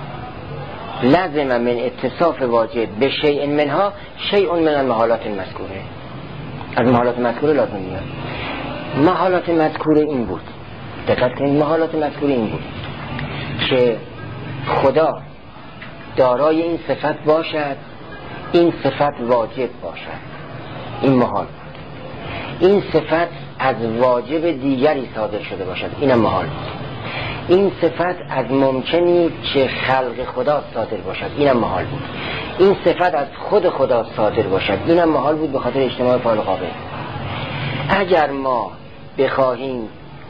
لازم من اتصاف واجب به شیء منها شیء من المحالات المذکوره. از محالات مذکوره لازم میاد. محالات مذکوره این بود، دقت کنید، محالات مذکوره این بود که خدا دارای این صفت باشد، این صفت واجب باشد، این محال بود. این صفت از واجب دیگری صادر شده باشد، اینم محال بود. این صفت از ممکنی که خلق خدا صادر باشد، اینم محال بود. این صفت از خود خدا صادر باشد، اینم محال بود به خاطر اجتماع فاعل قابل. اگر ما بخواهیم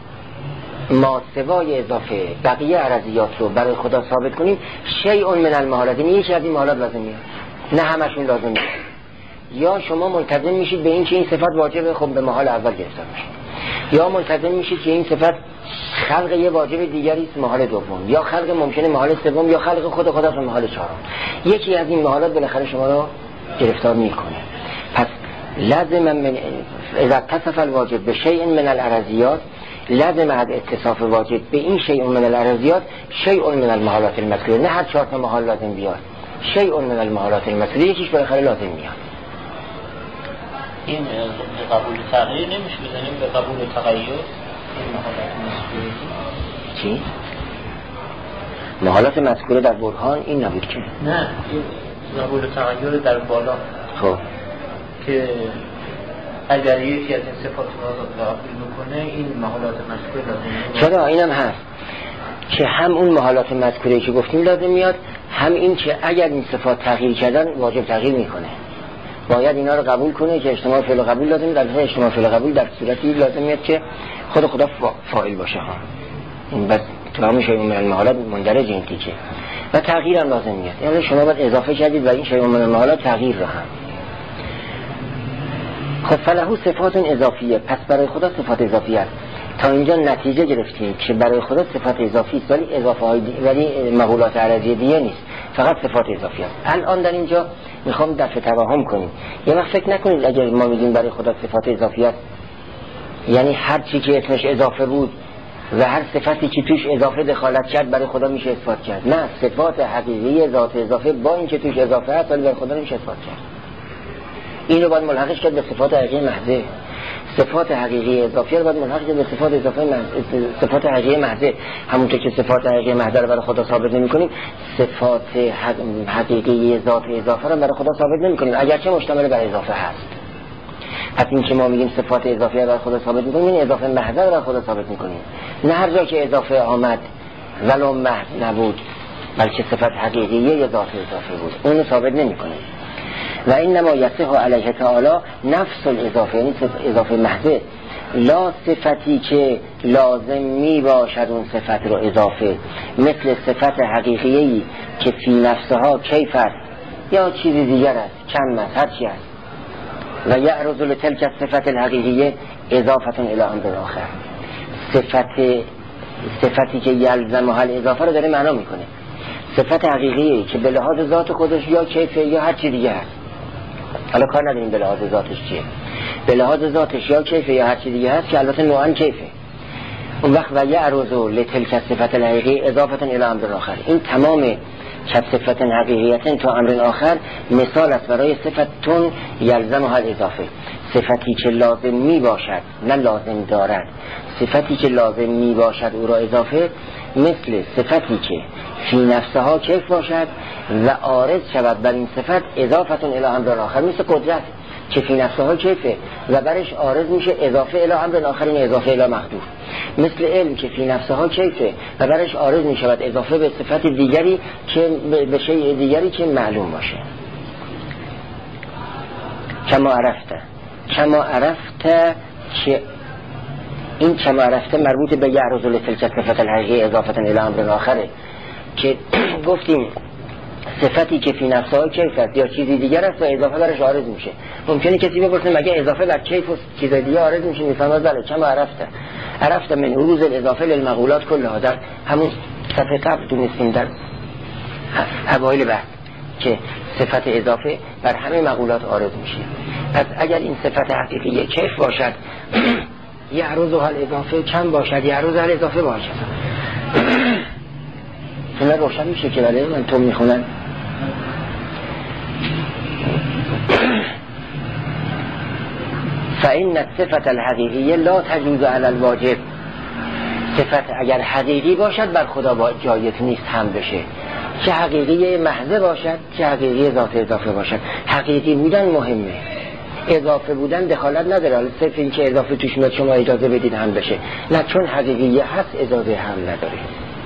ما سوای اضافه بقیه عرضیات رو برای خدا ثابت کنیم شیء من المحالات، این یکی از این محالات لازم میاد، نه همشون لازم میاد. یا شما ملتزم میشید به این که این صفت واجبه، خب به محال اول گرفتار میشید، یا ملتزم میشید که این صفت خلق یه واجب دیگری است، محال دوم، یا خلق ممکنه محال سوم، یا خلق خود خدا است محال چهارم. یکی از این محالات بالاخره شما رو گرفتار میکنه. پس لازم من اذا اتصف الواجب به شیء من الارضیات لازم از اتصاف واجب به این شیء من الارضیات شیء من المحالات المذکوره، نه هر چهار تا محال لازم بیاد، شیء من المحالات المذکوره یکیش بالاخره لازم میاد.
این به قبول تغییر نمیشه بزنیم به قبول تغییر این محالات مذکوره.
چی؟ محالات مذکوره در برهان این نبود که؟
نه، قبول تغییر در بالا.
خب
که اگر یکی از این صفات رو قبول بکنه این محالات مذکوره لازم میاد.
چرا اینم هست که هم اون محالات مذکوره که گفتیم لازم میاد، هم این که اگر این صفات تغییر کردن واجب تغییر میکنه، باید اینا رو قبول کنه که اجتماع فعل قبول لازم میاد. در اجتماع فعل قبول در صورتی لازم میاد که خود خدا فاعل باشه ها، این بس تمام شیء من المحالات مندرج این تیکه و تغییر هم لازم میاد. یعنی شما باید اضافه کردید و این شیء من المحالات تغییر رو هم. خب فلهو صفات اضافیه، پس برای خدا صفات اضافی است. تا اینجا نتیجه گرفتیم که برای خدا صفات اضافی است، ولی اضافه های دی... ولی مقولات عرضی دیگه نیست، فقط صفات اضافی است. الان در اینجا میخوام دفع توهم کنیم. یه وقت فکر نکنید اگر ما میگیم برای خدا صفات اضافی است یعنی هر چی که اسمش اضافه بود و هر صفتی که توش اضافه دخالت کرد برای خدا میشه اثبات کرد. نه، صفات حقیقی ذات اضافه با این که توش اضافه هست ولی برای خدا نمیشه اثبات کرد. این رو باید ملحقش کرد به صفات حقیقی محضه. صفات حقیقی اضافی رو باید ملحق کرد به صفات اضافه محضه. صفات حقیقی محضه همونطور که صفات حقیقی محضه رو برای خدا ثابت نمی‌کنیم، صفات حقیقی ذات اضافه رو برای خدا ثابت نمی‌کنیم اگرچه مشتمل بر اضافه هست. پس این که ما میگیم صفات اضافی رو برای خدا ثابت می‌کنیم، این اضافه محضه رو برای خدا ثابت می‌کنیم، نه هر جا که اضافه آمد ولو محض نبود بلکه صفت حقیقی یا ذات اضافه بود اون رو ثابت نمی‌کنیم. و اینما یصح علیه تعالی نفس الاضافه، یعنی اضافه محضه، لا صفتی که لازم می باشد اون صفت رو اضافه، مثل صفت حقیقیه‌ای که فی نفسها کیف است یا چیزی دیگر است، کم است، هر چی است. و یعرض لتلک صفت الحقیقیه اضافه الی امر آخر، صفت صفتی که یلزمها الاضافه رو داره معنا میکنه. صفت حقیقیه که به لحاظ ذات خودش یا کیفه یا هر چی دیگه هست، حالا کار نداریم به لحاظ ذاتش چیه، به لحاظ ذاتش یا کیفه یا هر چی دیگه هست که البته نوعاً کیفه. اون وقت و یعرض لتلک صفت الحقیقی اضافه الی امر آخر، این تمام که صفت حقیقیتن تو امر آخر مثال است برای صفتون یلزمها الاضافه، صفتی که لازم می باشد نه لازم دارد، صفتی که لازم می باشد او را اضافه، مثل صفتی که فی نفسها کیف باشد و عارض شود بر این صفت اضافتون الی امر آخر، مثل قدرت که فی نفسها کیفه و برش عارض میشه اضافه الی امر آخر، این اضافه الی محذوف. مثل علم که فی نفسها کیفه و برش عارض میشود اضافه به صفت دیگری که به شیء دیگری که معلوم باشه. کما عرفته کما عرفته که این کما عرفته مربوط به یعرض لتلک صفت الحقیقی اضافه الی امر آخره، که گفتیم صفتی که فی نفسها کیف است یا چیزی دیگر است و اضافه برش عارض میشه. ممکنه کسی بپرسه مگه اضافه بر کیف و چیز دیگه عارض میشه؟ میفهمد بله. کما عرفته عرفته من عروض الاضافه للمقولات کلها، در همون صفحه قبل دونستیم در اوایل بحث که صفت اضافه بر همه مقولات عارض میشه. پس اگر این صفت حقیقی کیف باشد یعرضها الاضافه کم باشد یعرضها الاضافه باشد. چون روشن میشه که بله من تو میخونن فإن الصفة الحقیقیه لا تجوز علی الواجب، صفت اگر حقیقی باشد بر خدا با جایز نیست هم بشه، چه حقیقی محض باشد چه حقیقی ذات اضافه باشد. حقیقی بودن مهمه، اضافه بودن دخالت نداره، حالا صرف این که اضافه توش میاد شما اجازه بدید هم بشه، نه چون حقیقی هست اجازه هم نداره.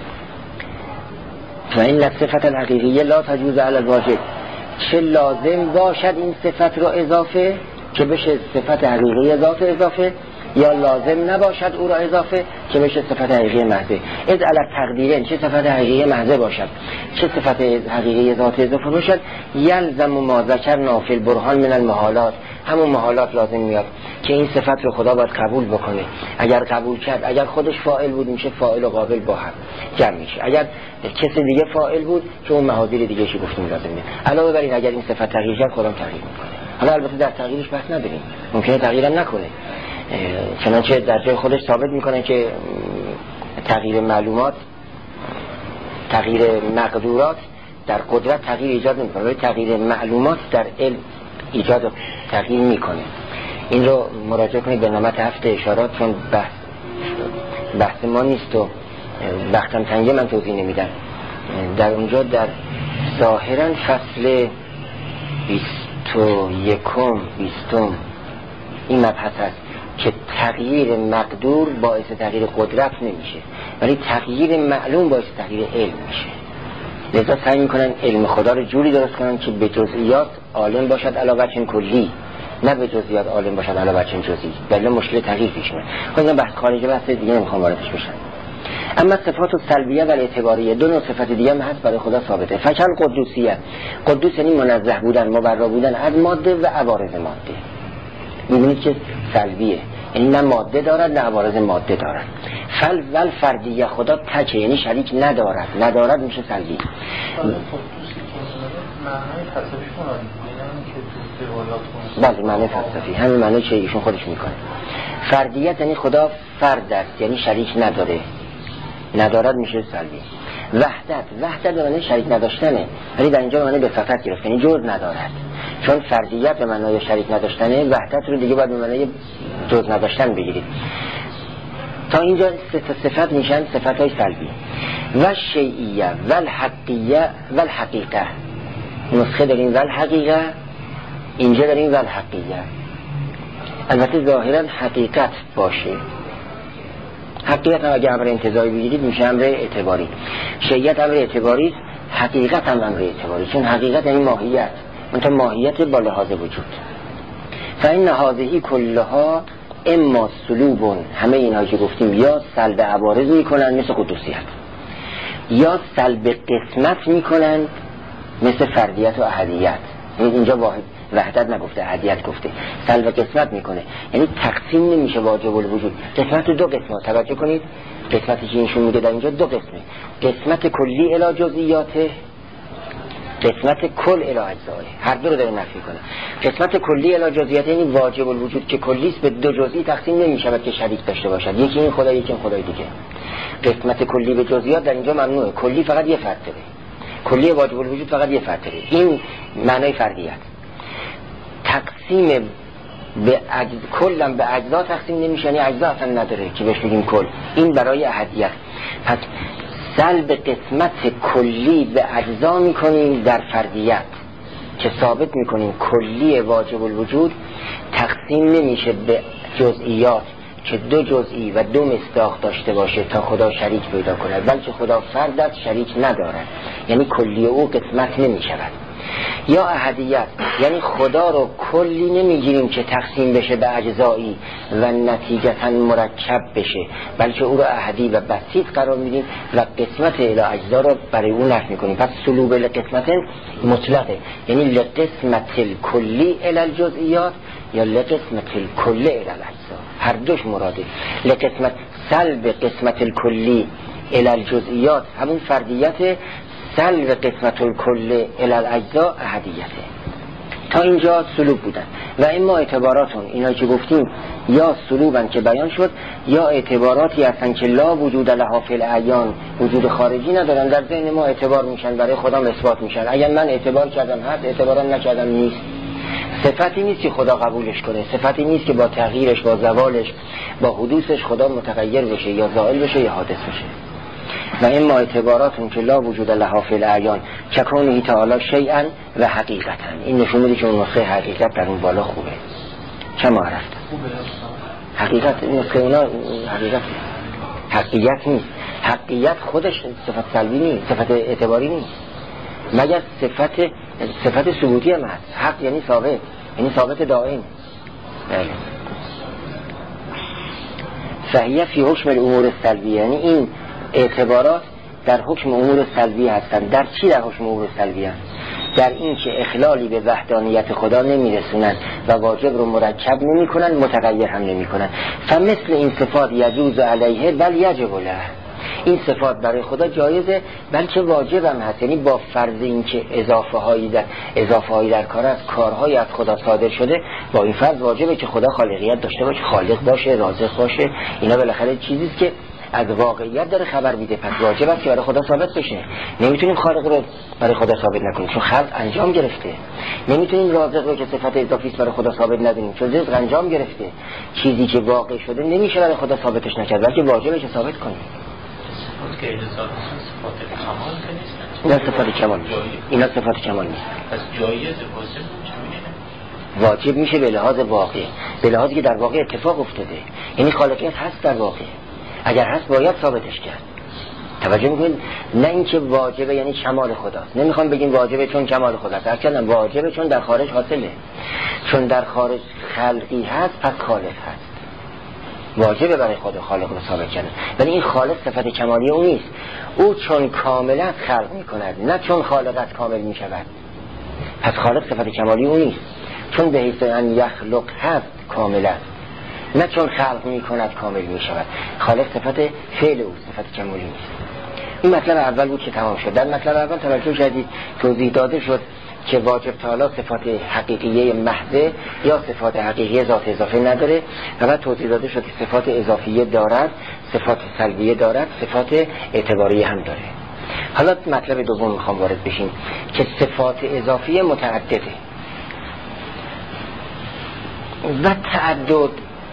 فإن الصفة الحقیقیه لا تجوز علی الواجب، چه لازم باشد این صفت را اضافه که بشه صفت حقیقی ذات اضافه، یا لازم نباشد او را اضافه که بشه صفت حقیقی محضه. از علی تقدیرین چه صفت حقیقی محضه باشد چه صفت حقیقی ذات اضافه باشد، یلزم ما ذکرنا فی البرهان من المحالات، همون محالات لازم میاد که این صفت رو خدا باید قبول بکنه. اگر قبول کرد، اگر خودش فاعل بود میشه فاعل و قابل با هم جمع میشه، اگر کسی دیگه فاعل بود که اون محاذیر دیگه شی گفتیم لازم میاد. علاوه بر این اگر این صفت تغییر کرد خدا تغییر میکنه. حالا البته در تغییرش بحث نداریم، ممکنه تغییرم نکنه، چنانچه در جای خودش ثابت میکنه که تغییر معلومات تغییر مقدورات در قدرت تغییر ایجاد نمیکنه، ولی تغییر معلومات در علم ایجاد تغییر میکنه. این رو مراجعه کنید به نامت هفته اشارات، چون بحث بحث ما نیست و وقتم تنگه من توضیح نمیدم. در اونجا در ظاهرا فصل بیست و یکم بیستم این مبحث هست که تغییر مقدور باعث تغییر قدرت نمیشه، ولی تغییر معلوم باعث تغییر علم میشه. لذا سعی میکنن علم خدا رو جوری درست کنن که به جزئیات عالم باشد علاوه بر کلی، نه به جزئیات عالم باشد علاوه بر جزئی، ولی مشکل تغییر پیش میاد. خب این بحث خارج بحث دیگه نمیخوام واردش بشم. اما صفات السلبیه و اعتباریه، دو نوع صفت دیگه هم هست برای خدا ثابته. فکر قدوسیه، قدوس یعنی منزه بودن، مبرا بودن از ماده و عوارض ماده. میبینید که سلبیه یعنی نه ماده دارد نه عوارض ماده دارد. فل ول فردیه، خدا تکه یعنی شریک ندارد، ندارد میشه سلبی. بله معنی فلسفی همین معنی که ایشون خودش میکنه. فردیت یعنی خدا فرد است یعنی شریک نداره، ندارد میشه سلبی. وحدت، وحدت به معنی شریک نداشتنه، ولی در اینجا معنی به فقط گرفت یعنی جز ندارد، چون فردیت به معنی شریک نداشتنه، وحدت رو دیگه باید به معنی جز نداشتن بگیرید. تا اینجا صفت میشن صفت های سلبی. و شیعیه و الحقیه و الحقیقه، نسخه داریم و الحقیقه، اینجا داریم و الحقیقه. البته ظاهرا حقیقت باشه، حقیقت هم اگه امر انتزاعی بگیرید میشه امر اعتباری. شیعیت امر اعتباری، حقیقت هم امر اعتباری، چون حقیقت یعنی ماهیت، منتها ماهیت با لحاظ وجود. فإن هذه کلها اما سلوبون، همه اینها که گفتیم یا سلب عوارض میکنن مثل قدوسیت، یا سلب قسمت میکنن مثل فردیت و احدیت. اینجا واحد وحدت نگفته، احدیت گفته، سلب قسمت میکنه یعنی تقسیم نمیشه واجب الوجود. قسمت دو قسمه، توجه کنید قسمتی که اینشون میگه در اینجا دو قسمه، قسمت کلی الی جزئیاته، قسمت کل الی اجزاء، هر دو رو داره نفی کنه. قسمت کلی الی جزئیات یعنی واجب الوجود که کلی است به دو جزئی تقسیم نمیشه که شریک داشته باشد، یکی این خدا یکی این خدای دیگه. قسمت کلی به جزئیات در اینجا ممنوعه، کلی فقط یه فرد داره، کلی واجب الوجود فقط یه فرد داره، این معنای فردیت. تقسیم به اجز... کلم به اجزا تقسیم نمیشه، یعنی اجزا اصلا نداره که بهش بگیم کل. این برای احدیت. پس سلب قسمت کلی به اجزا میکنیم در فردیت که ثابت میکنیم کلی واجب الوجود تقسیم نمیشه به جزئیات که دو جزئی و دو مصداق داشته باشه تا خدا شریک پیدا کند، بلکه خدا فرد است، شریک ندارد، یعنی کلی او قسمت نمی شود. یا احدیت، یعنی خدا رو کلی نمیگیریم که تقسیم بشه به اجزایی و نتیجتا مرکب بشه، بلکه او رو احدی و بسیط قرار میدیم و قسمت الی اجزا رو برای او نفی میکنیم. پس سلوب لقسمت مطلقه، یعنی لقسمت الکلی الی الجزئیات یا لقسمت الکلی الی الاجزا، هر دوش مراده. لقسمت سلب قسمت الکلی الی الجزئیات همون فردیت، سلب قسمت الکل الی الاجزا احدیته. تا اینجا سلوب بودن و اما اعتباراتون اینا که گفتیم یا سلوبن که بیان شد یا اعتباراتی هستن که لا وجود لها فی الاعیان، وجود خارجی ندارن، در ذهن ما اعتبار میشن، برای خودم اثبات میشن. اگر من اعتبار کردم هست، اعتبارم نکردم نیست. صفتی نیست که خدا قبولش کنه، صفتی نیست که با تغییرش، با زوالش، با حدوثش خدا متغیر بشه یا زائل بشه یا حادث بشه. و اما اعتباراتون که لا وجود لها فی الاعیان چکونه تعالی شیئا و حقیقتا. این نشون میده که اون نسخه حقیقت در اون بالا خوبه. چه ما رفت حقیقت نسخه اونا حقیقت حقیقت نیست. حقیقت خودش صفت سلبی نیست، صفت اعتباری نیست، مگر صفت صفت ثبوتی هم هست. حق یعنی ثابت، یعنی ثابت دائم. بله. فهیه فی حکم الامور سلبیه، یعنی این اعتبارات در حکم امور سلبی هستند. در چی در حکم امور سلبی هستند؟ در این که اخلالی به وحدانیت خدا نمیرسونن و واجب رو مرکب نمی کنن، متغیر هم نمی کنن. فمثل این صفات یجوز علیه بل یجب له، این صفات برای خدا جایزه بلکه واجب هم هست، یعنی با فرض این که اضافه هایی در اضافه هایی در کار است، کارهایی از خدا صادر شده، با این فرض واجبه که خدا خالقیت داشته باشه، خالق باشه، رازق باشه. اینا بالاخره چیزی است که از واقعیت داره خبر میده، پس واجب است که برای خدا ثابت بشه. نمیتونیم خالق رو برای خدا ثابت نکنیم چون خلق انجام گرفته، نمیتونیم رازق رو که صفت اضافی است برای خدا ثابت ندونیم چون رزق انجام گرفته. چیزی که واقع شده نمیشه برای خدا ثابتش نکرد، بلکه واجبه که ثابت کنیم.
که صفات کمال نیست،
نه صفات کمال نیست، اینا صفات کمال نیست.
پس جایز واجب
واجب میشه به لحاظ واقع، به لحاظی که در واقع اتفاق افتاده، یعنی خالقیت هست در واقع، اگر هست باید ثابتش کرد. توجه میکنید؟ نه اینکه واجبه یعنی کمال خداست، نمیخوام بگیم واجبه چون کمال خداست، اصلا واجبه چون در خارج حاصله، چون در خارج خلقی هست پس خالق هست، واجبه برای خود خالق رو ثابت کردن. ولی این خالق صفت کمالی او نیست، او چون کاملا خلق میکند نه چون خالقت کامل میشود، پس خالق صفت کمالی او نیست، چون به حیث ان یخلق هست کاملا، نه چون خلق میکند کامل میشود. خالق صفت فعل او، صفت کمالی نیست. این مطلب اول بود که تمام شد. در مطلب اول توجه کردید توضیح داده شد که واجب تعالی صفات حقیقیه محضه یا صفات حقیقیه ذات اضافه نداره و بعد توضیح داده شد که صفات اضافیه دارد، صفات سلبیه دارد، صفات اعتباریه هم داره. حالا مطلب دوم میخوام وارد بشیم که صفات اضافیه متعدده و تعدد،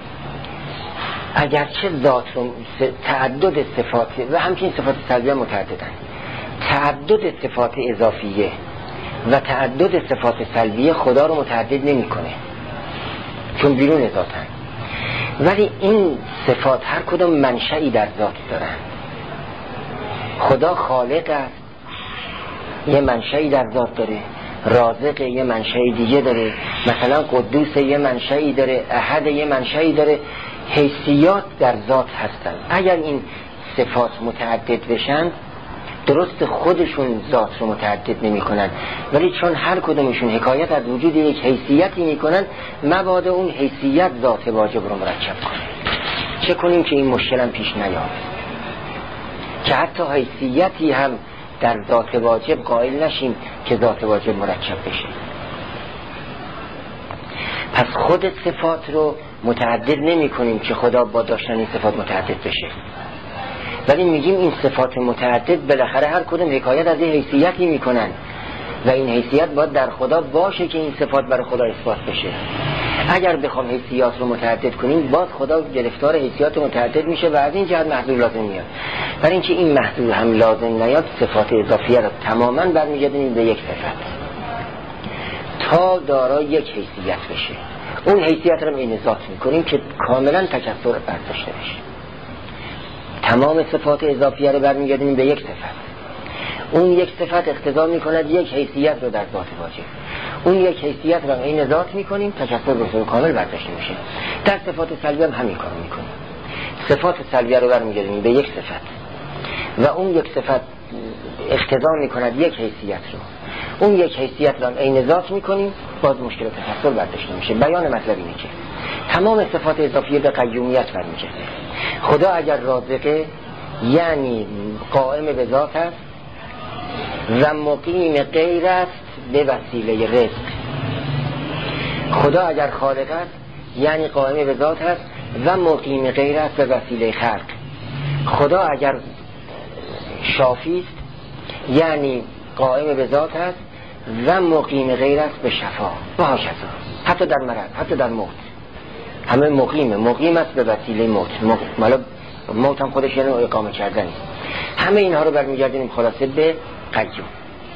اگرچه ذات تعدد صفات و همچنین صفات سلبیه متعددن، تعدد صفات اضافیه و تعدد صفات سلبیه خدا رو متعدد نمی کنه چون بیرون ذاتن، ولی این صفات هر کدوم منشئی در ذات دارن. خدا خالق است، یه منشئی در ذات داره، رازق یه منشئی دیگه داره، مثلا قدوس یه منشئی داره، احد یه منشئی داره، حیثیات در ذات هستن. اگر این صفات متعدد بشن درست خودشون ذات رو متعدد نمی کنن، ولی چون هر کدومشون حکایت از وجود یک حیثیتی می کنن، مبادا اون حیثیت ذات واجب رو مرکب کنه. چه کنیم که این مشکل هم پیش نیاد، که حتی حیثیتی هم در ذات واجب قائل نشیم که ذات واجب مرکب بشه. پس خود صفات رو متعدد نمی کنیم که خدا با داشتن این صفات متعدد بشه، ولی میگیم این صفات متعدد بالاخره هر کدوم حکایت از این حیثیتی میکنن و این حیثیت باید در خدا باشه که این صفات برای خدا اثبات بشه. اگر بخوام حیثیات رو متعدد کنیم باز خدا گرفتار حیثیات متعدد میشه و از این جهت محذور لازم میاد. برای اینکه این محذور هم لازم نیاد صفات اضافیه رو تماما برمیگردیم به یک صفت تا دارای یک حیثیت بشه. اون حیثیت رو این ذات میکنیم که کاملا تکثر برداشته بشه. تمام صفات اضافیه رو برمیگردیم به یک صفت. اون یک صفت اقتضا میکند یک حیثیت رو در ذات واجب. اون یک حیثیت رو این ذات میکنیم تکثر به صورت کامل برداشته میشه. در صفات سلبیه هم همین کارو میکنیم. صفات سلبیه رو برمیگردیم به یک صفت و اون یک صفت اقتضا میکند یک حیثیت رو. اون یک حیثیت رو عین ذات میکنیم باز مشکل تکثر برداشته میشه. بیان مطلب اینه که تمام صفات اضافیه به قیومیت برمیگرده. خدا اگر رازقه یعنی قائم به ذات است و مقیم غیر است به وسیله رزق. خدا اگر خالق است یعنی قائم به ذات است و مقیم غیر است به وسیله خلق. خدا اگر شافی است یعنی قائم به ذات است و مقیم غیر است به شفا و هاکذا. حتی در مرض، حتی در موت همه مقیمه. مقیم است به وسیله موت. مالا موت هم خودش یعنی اقامه کردنی. همه اینها رو برمیگردیم خلاصه به قیوم.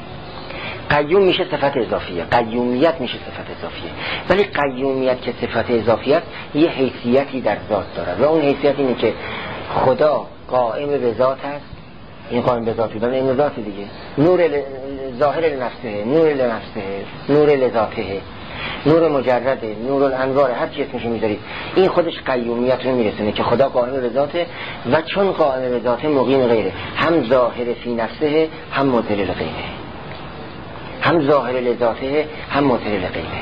قیوم میشه صفت اضافیه، قیومیت میشه صفت اضافیه. ولی قیومیت که صفت اضافیه است یه حیثیتی در ذات داره و اون حیثیت اینه که خدا قائم به ذات است. این قائم به ذات بودن این ذات دیگه، نور ل... ظاهر لنفسه، نور لنفسه، نور لذاته، نور مجرده، نور الانوار، هر چی اسمشو میذارید. این خودش قیومیت رو میرسونه که خدا قائم به ذاته و چون قائم به ذاته مقیم غیره، هم ظاهر فی نفسه هم مظهر لغیره، هم ظاهر لذاته هم مظهر لغیره.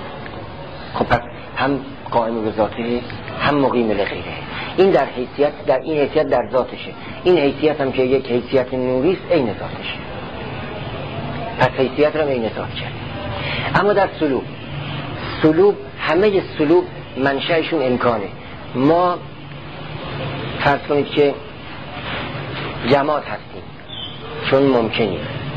خب پس هم قائم به ذاته هم مقیم لغیره. این در حیثیت، در این حیثیت در ذاتشه. این حیثیت هم که یک حیثیت نوری است عین ذاتشه. پس حیثیت رو عین ذات کرد. اما در سلوب، سلوب همه سلوب منشأشون امکانه. ما فرض کنید که جماد هستیم چون ممکنی.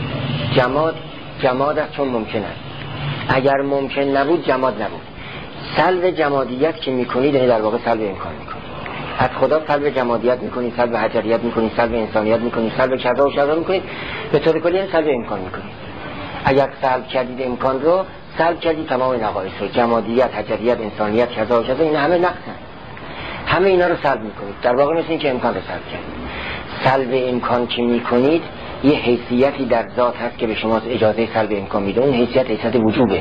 جماد جماد است چون ممکن است. اگر ممکن نبود جماد نبود. سلب جمادیت که میکنید در واقع سلب امکان میکنید. از خدا سلب جمادیت میکنید، سلب حجریت میکنید، سلب انسانیت میکنید، سلب کذا و شذا میکنید، به طور کلی سلب امکان میکنید. اگر سلب کردید امکان رو، سلب کردید تمام نقایص رو، جمادیت، حجریت، انسانیت، کذا و شذا، این همه نقصن. همه اینا رو سلب میکنید. در واقع مثل این که امکان رو سلب کردید. سلب امکان که میکنید یه حیثیتی در ذات هست که به شما اجازه سلب امکان میده. اون حیثیت حیثیت وجوبه.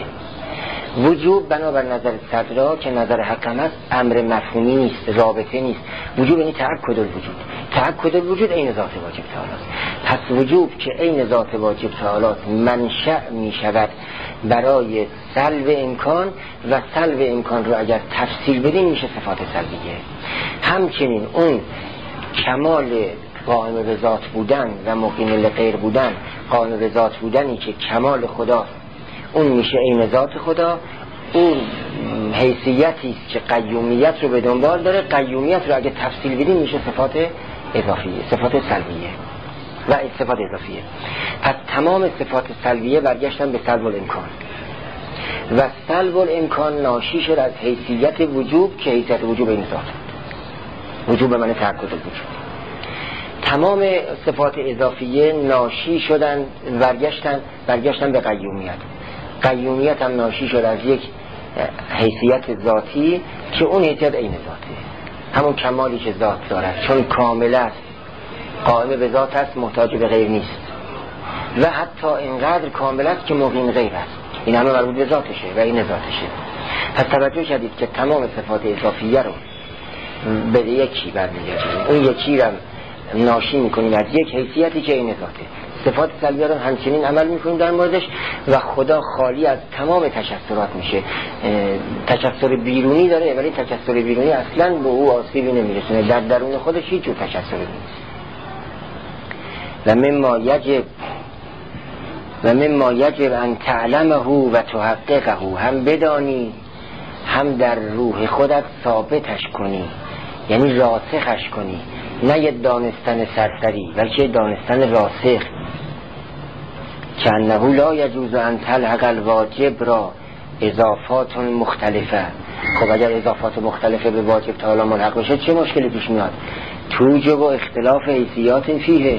وجوب بنابر نظر صدرا که نظر حکم است امر مفهومی نیست، رابطه نیست. وجوب یعنی تأکد الوجود. تأکد الوجود عین ذات واجب تعالی است. پس وجوب که عین ذات واجب تعالی است منشأ می شود برای سلب امکان و سلب امکان رو اگر تفصیل بدیم میشه صفات سلبیه. همچنین اون کمال قائم به ذات بودن و مقیم لغیر بودن، قائم به ذات بودنی که کمال خداست، اون میشه عین ذات خدا. اون حیثیتی است که قیومیت رو به دنبال داره. قیومیت رو اگه تفصیل بدیم میشه صفات اضافیه، صفات سلبیه و صفات اضافیه. پس تمام صفات سلبیه برگشتن به سلب الامکان و سلب الامکان ناشی شد از حیثیت وجوب که حیثیت وجوب این ذات وجوب به معنی تأکد الوجود. تمام صفات اضافیه ناشی شدن برگشتن برگشتن به قیومیت. قیومیت هم ناشی شد از یک حیثیت ذاتی که اون حیثیت عین ذاته، همون کمالی که ذات دارد، چون کامل است، قائم به ذات است، محتاج به غیر نیست و حتی اینقدر کامل است که مقیم غیر است. این همه مربوط به ذاتشه و این ذاتشه. پس توجه کردید که تمام صفات اضافیه رو به یکی برمیگردیم. اون یکی رو ناشی میکنیم از یک حیثیتی که این ذاته. صفات سلبیه رو همچنین عمل میکنیم در موردش و خدا خالی از تمام تکثرات میشه. تکثر بیرونی داره ولی تکثر بیرونی اصلا به او آسیبی نمیرسونه. در درون خودش هیچ جور تکثری نیست. و مما یجب و مما یجب ان تعلمه و تحققه، هم بدانی هم در روح خودت ثابتش کنی، یعنی راسخش کنی، نه یه دانستن سرسری بلکه دانستن راسخ. که انه لا یجوز ان تلحق الواجب را اضافات مختلفه، خب اگر اضافات مختلفه به واجب تعالی ملحق بشه چه مشکلی پیش میاد؟ توجب و اختلاف حیثیات فیه،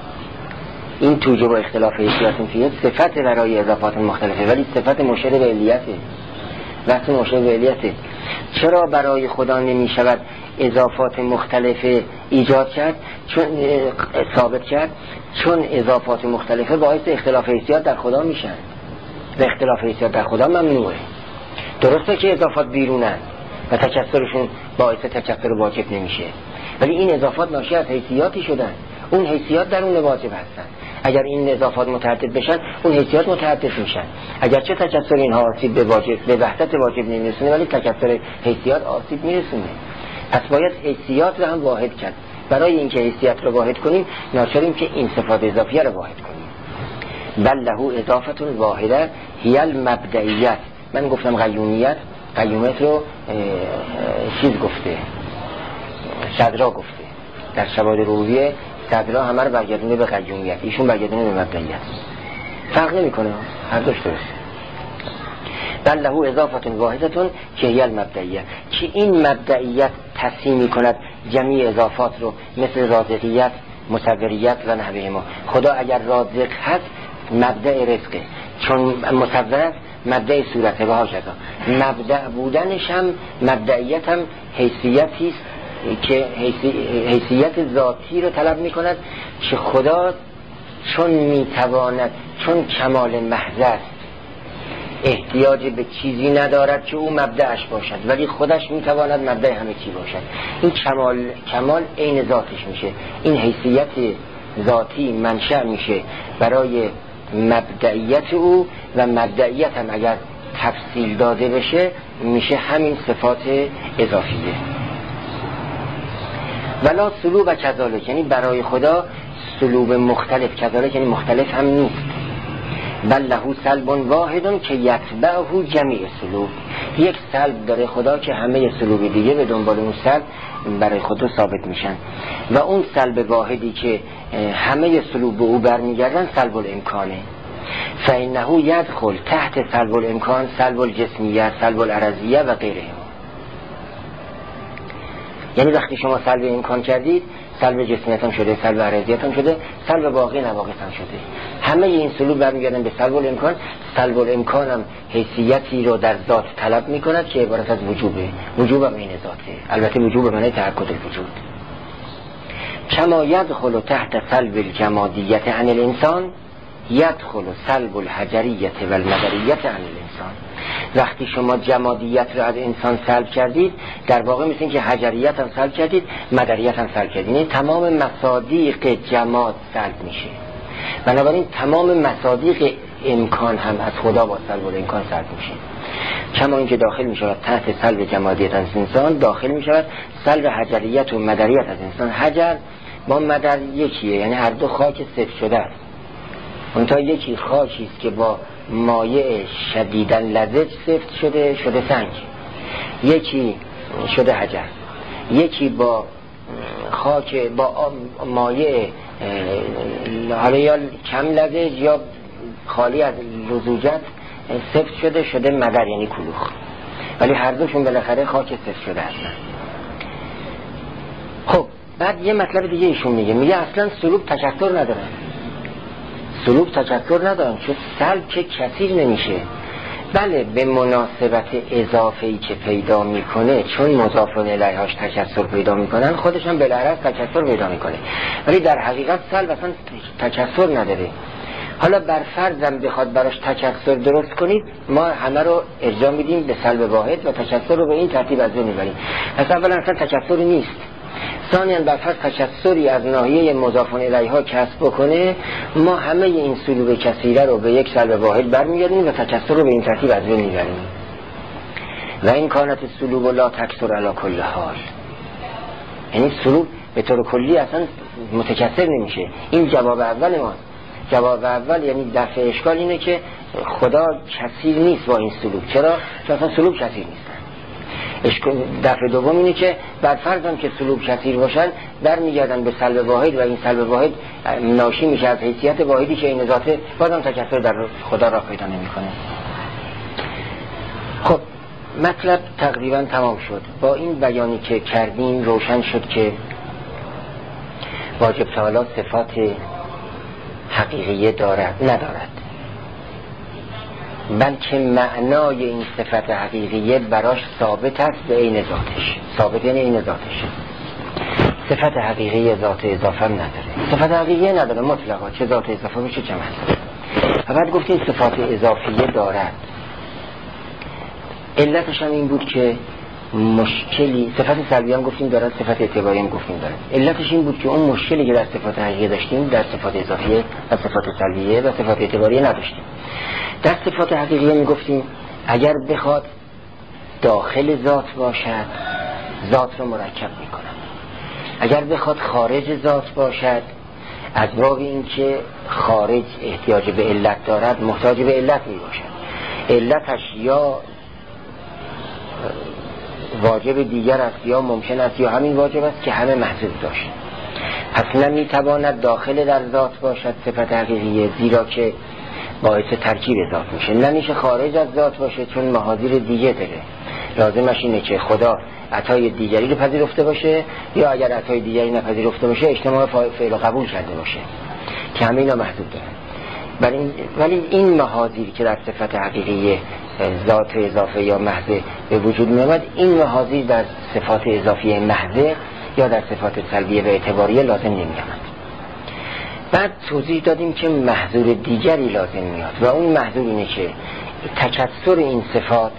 این توجب و اختلاف حیثیات فیه صفت برای اضافات مختلفه، ولی صفت مشیر به علیته، بحث مشیر به علیته. چرا برای خدا نمی شود اضافات مختلفه ایجاد کرد؟ چون ثابت کرد چون اضافات مختلفه باعث اختلاف حیثیات در خدا میشن و اختلاف حیثیات در خدا ممنوعه. درسته که اضافات بیرونن و تکثرشون باعث تکثر واجب نمیشه، ولی این اضافات ناشی از حیثیاتی شدن، اون حیثیات در اون واجب هستن. اگر این اضافات متعدد بشن اون حیثیات متعدد میشن. اگرچه تکثر اینها آسیب به واجب به وحدت واجب نمیرسونه، ولی تکثر حیثیات آسیب میرسونه. پس باید حیثیات رو هم واحد کرد. برای اینکه حیثیت رو واحد کنیم ناچاریم که این صفات اضافیه رو واحد کنیم. بل له اضافه واحده هی المبدئیت. من گفتم قیومیت، قیومیت رو چیز گفته، صدرا گفته در شواهد روحیه، صدرا همه رو برگردونه به قیومیت، ایشون برگردونه به مبدئیت. فرق نمی کنه، هر دوش درست. بل له اضافه واحده که هی المبدئیه، که این مبدئیت تصحیح می کند جمیع اضافات رو، مثل رازقیت، مصوریت و نحوه ما. خدا اگر رازق هست مبدأ رزقه، چون مصور است مبدأ صورته و هاکذا. مبدأ بودنش هم مبدئیت هم حیثیتی است که حیثیت ذاتی رو طلب می کند که خدا چون می تواند، چون کمال محض است، احتیاج به چیزی ندارد که او مبدأش باشد، ولی خودش می تواند مبدأ همه چی باشد. این کمال کمال عین ذاتش میشه. این حیثیت ذاتی منشأ میشه برای مبدئیت او، و مبدئیت هم اگر تفصیل داده بشه میشه همین صفات اضافیه. ولا سلوب و کذالک، یعنی برای خدا سلوب مختلف، کذالک یعنی مختلف هم نیست. بل له سلب واحد که یتبعه جمیع سلوب، یک سلب داره خدا که همه سلوب دیگه به دنبال اون سلب برای خدا ثابت میشن، و اون سلب واحدی که همه سلوب به او برمیگردن سلب الامکانه. فإنه یدخل تحت سلب الامکان سلب الجسمیت، سلب العرضیه و غیره. یعنی وقتی شما سلب امکان کردید، سلب جسمیت هم شده، سلب عرضیت هم شده، سلب باقی نواقص هم شده. همه این سلوب برمیگردن به سلب الامکان. سلب الامکان هم حیثیتی رو در ذات طلب میکند که عبارت از وجوبه. وجوب هم این ذاته، البته وجوب معنی تأکد الوجود. کما یدخل تحت سلب الجمادیت عن الانسان یدخل سلب الحجریت و المدریت عن الانسان. وقتی شما جمادیت رو از انسان سلب کردید، در واقع مثل این که حجریت هم سلب کردید، مدریت هم سلب کردید. یعنی تمام مصادیق جماد سلب میشه. بنابراین تمام مصادیق امکان هم از خدا با سلب الامکان سلب میشه. کما اینکه داخل میشود تحت سلب جمادیت از انسان، داخل میشود سلب حجریت و مدریت از انسان. حجر با مدر یکیه، یعنی هر دو خاک سفت شده است. اونتا یکی خاکی است که با مایع شدیداً لزج سفت شده شده سنگ، یکی شده حجر. یکی با خاک با مایع حالا یا کم لزج یا خالی از لزوجت سفت شده شده مدر، یعنی کلوخ. ولی هر دوشون بالاخره خاک سفت شده هستن. خب بعد یه مطلب دیگه ایشون میگه، میگه اصلا سلوک تکثر ندارن. سلوک تکثر ندارن چون سلب که کثیر نمیشه. بله به مناسبت اضافه‌ای که پیدا میکنه، چون مضاف الیه‌هاش تکثر پیدا میکنن، خودش هم بالعرض تکثر پیدا میکنه، ولی در حقیقت سلب اصلا تکثر نداره. حالا بر فرضم بخواد براش تکثر درست کنید، ما همه رو ارجاع میدیم به سلب واحد و تکثر رو به این ترتیب از اون میبریم. پس اولا اصلا تکثری نیست. ثانیاً بر فرض تکثری از ناحیه مضاف الیها کسب بکنه، ما همه این سلوب کثیره رو به یک سلب واحد برمیگردیم و تکثر رو به این ترتیب از اون میبریم. و این کانت سلوب لا تکثر علی کل حال، یعنی سلوب به طور کلی اصلا متکثر نمیشه. این جواب اول ما. جواب اول یعنی دفع اشکال اینه که خدا کثیر نیست با این سلوک. چرا؟ چون اصلا سلوک کثیر نیستن. دفع دوم اینه که بر فرض هم که سلوک کثیر باشن، برمیگردن به سلب واحد و این سلب واحد ناشی میشه از حیثیت واحدی که این ذاته، بازم تکثر در خدا را پیدا نمیکنه. خب مطلب تقریبا تمام شد. با این بیانی که کردیم روشن شد که واجب تعالی صفات حقیقیه دارد ندارد، بلکه معنای این صفت حقیقیه براش ثابت است به عین ذاتش. ثابت یعنی عین ذاتش. صفت حقیقی ذات اضافه نداره. صفت حقیقی نداره مطلقا، چه ذات اضافه بشه چه محض. و بعد گفتیم صفات اضافیه دارد. علتش هم این بود که مشکلی، صفت سلبی هم گفتیم دارد، صفت اعتباری هم گفتیم دارد. علتش این بود که اون مشکلی که در صفات حقیقی داشتیم در صفات اضافیه و صفات سلبیه و صفات اعتباری نداشتیم. در صفات حقیقی می گفتیم اگر بخواد داخل ذات باشد ذات رو مرکب می کند، اگر بخواد خارج ذات باشد از باب این که خارج احتیاج به علت دارد محتاج به علت می باشد. علتش یا واجب دیگر است یا ممکن است یا همین واجب است که همه محضور داشت. پس نمی تواند داخل در ذات باشد صفت حقیقیه، زیرا که باعث ترکیب ذات میشه. نمیشه خارج از ذات باشه چون محاذیر دیگه داره. لازمش اینه که خدا عطای دیگری رو پذیرفته باشه یا اگر عطای دیگری نپذیرفته باشه اجتماع فعل و قبول کرده باشه که همه اینا محدود دارن. این ولی این محاذیر که در صفت حقیقی ذات اضافه یا محض به وجود میاد، این محاذیر در صفات اضافی محض یا در صفات سلبیه و اعتباریه لازم نمیاد. بعد توضیح دادیم که محضور دیگری لازم میاد و اون محضور اینه که تکثر این صفات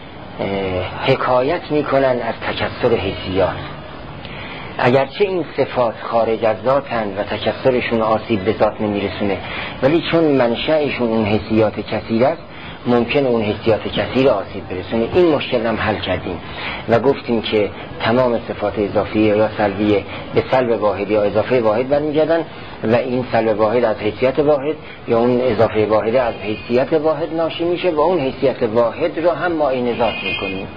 حکایت میکنن از تکثر حیثیات. اگرچه این صفات خارج از ذاتند و تکثرشون آسیب به ذات نمیرسونه، ولی چون منشأشون اون حیثیات کثیر است ممکن اون حیثیات کثیر آسیب برسونه. این مشکل هم حل کردیم و گفتیم که تمام صفات اضافیه یا سلبیه به سلب واحد یا اضافه واحد برمیگردن و این سلب واحد از حیثیت واحد یا اون اضافه واحد از حیثیت واحد ناشی میشه و اون حیثیت واحد رو هم ما این ذات میکنیم.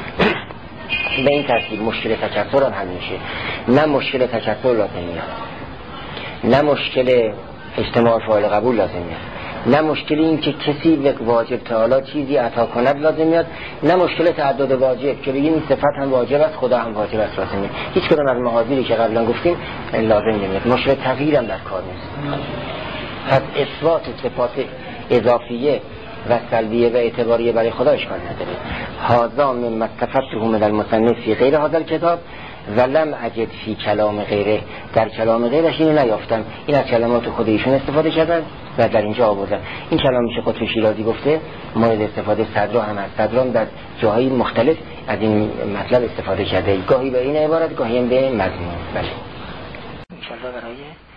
به این ترتیب مشکل تکثر هم حل میشه. نه مشکل تکثر لازم میاد، نه مشکل اجتماع فاعل قبول لازم میاد، نه مشکل این که کسی به واجب تعالی چیزی عطا کند لازم میاد، نه مشکل تعدد واجب که بگیم این صفت هم واجب است خدا هم واجب است لازم میاد. هیچ کدوم از محاذیری که قبلا گفتیم لازم نمیاد. مشکل تغییر هم در کار نیست. پس اثبات صفات اضافیه و سلبیه و اعتباریه برای خدا اشکال نداره. هذا مما استفدته من المصنف فی غیر هذا الکتاب ولم اجد فی کلام غیره. در کلام غیرش اینو نیافتم. این از کلمات خود ایشون استفاده کردن و در اینجا آوردن. این کلام میشه قطب شیرازی گفته مورد استفاده صدرا هم از صدرام در جاهای مختلف از این مطلب استفاده کرده، گاهی به این عبارت گاهی به مضمون. بله ان شاء الله برای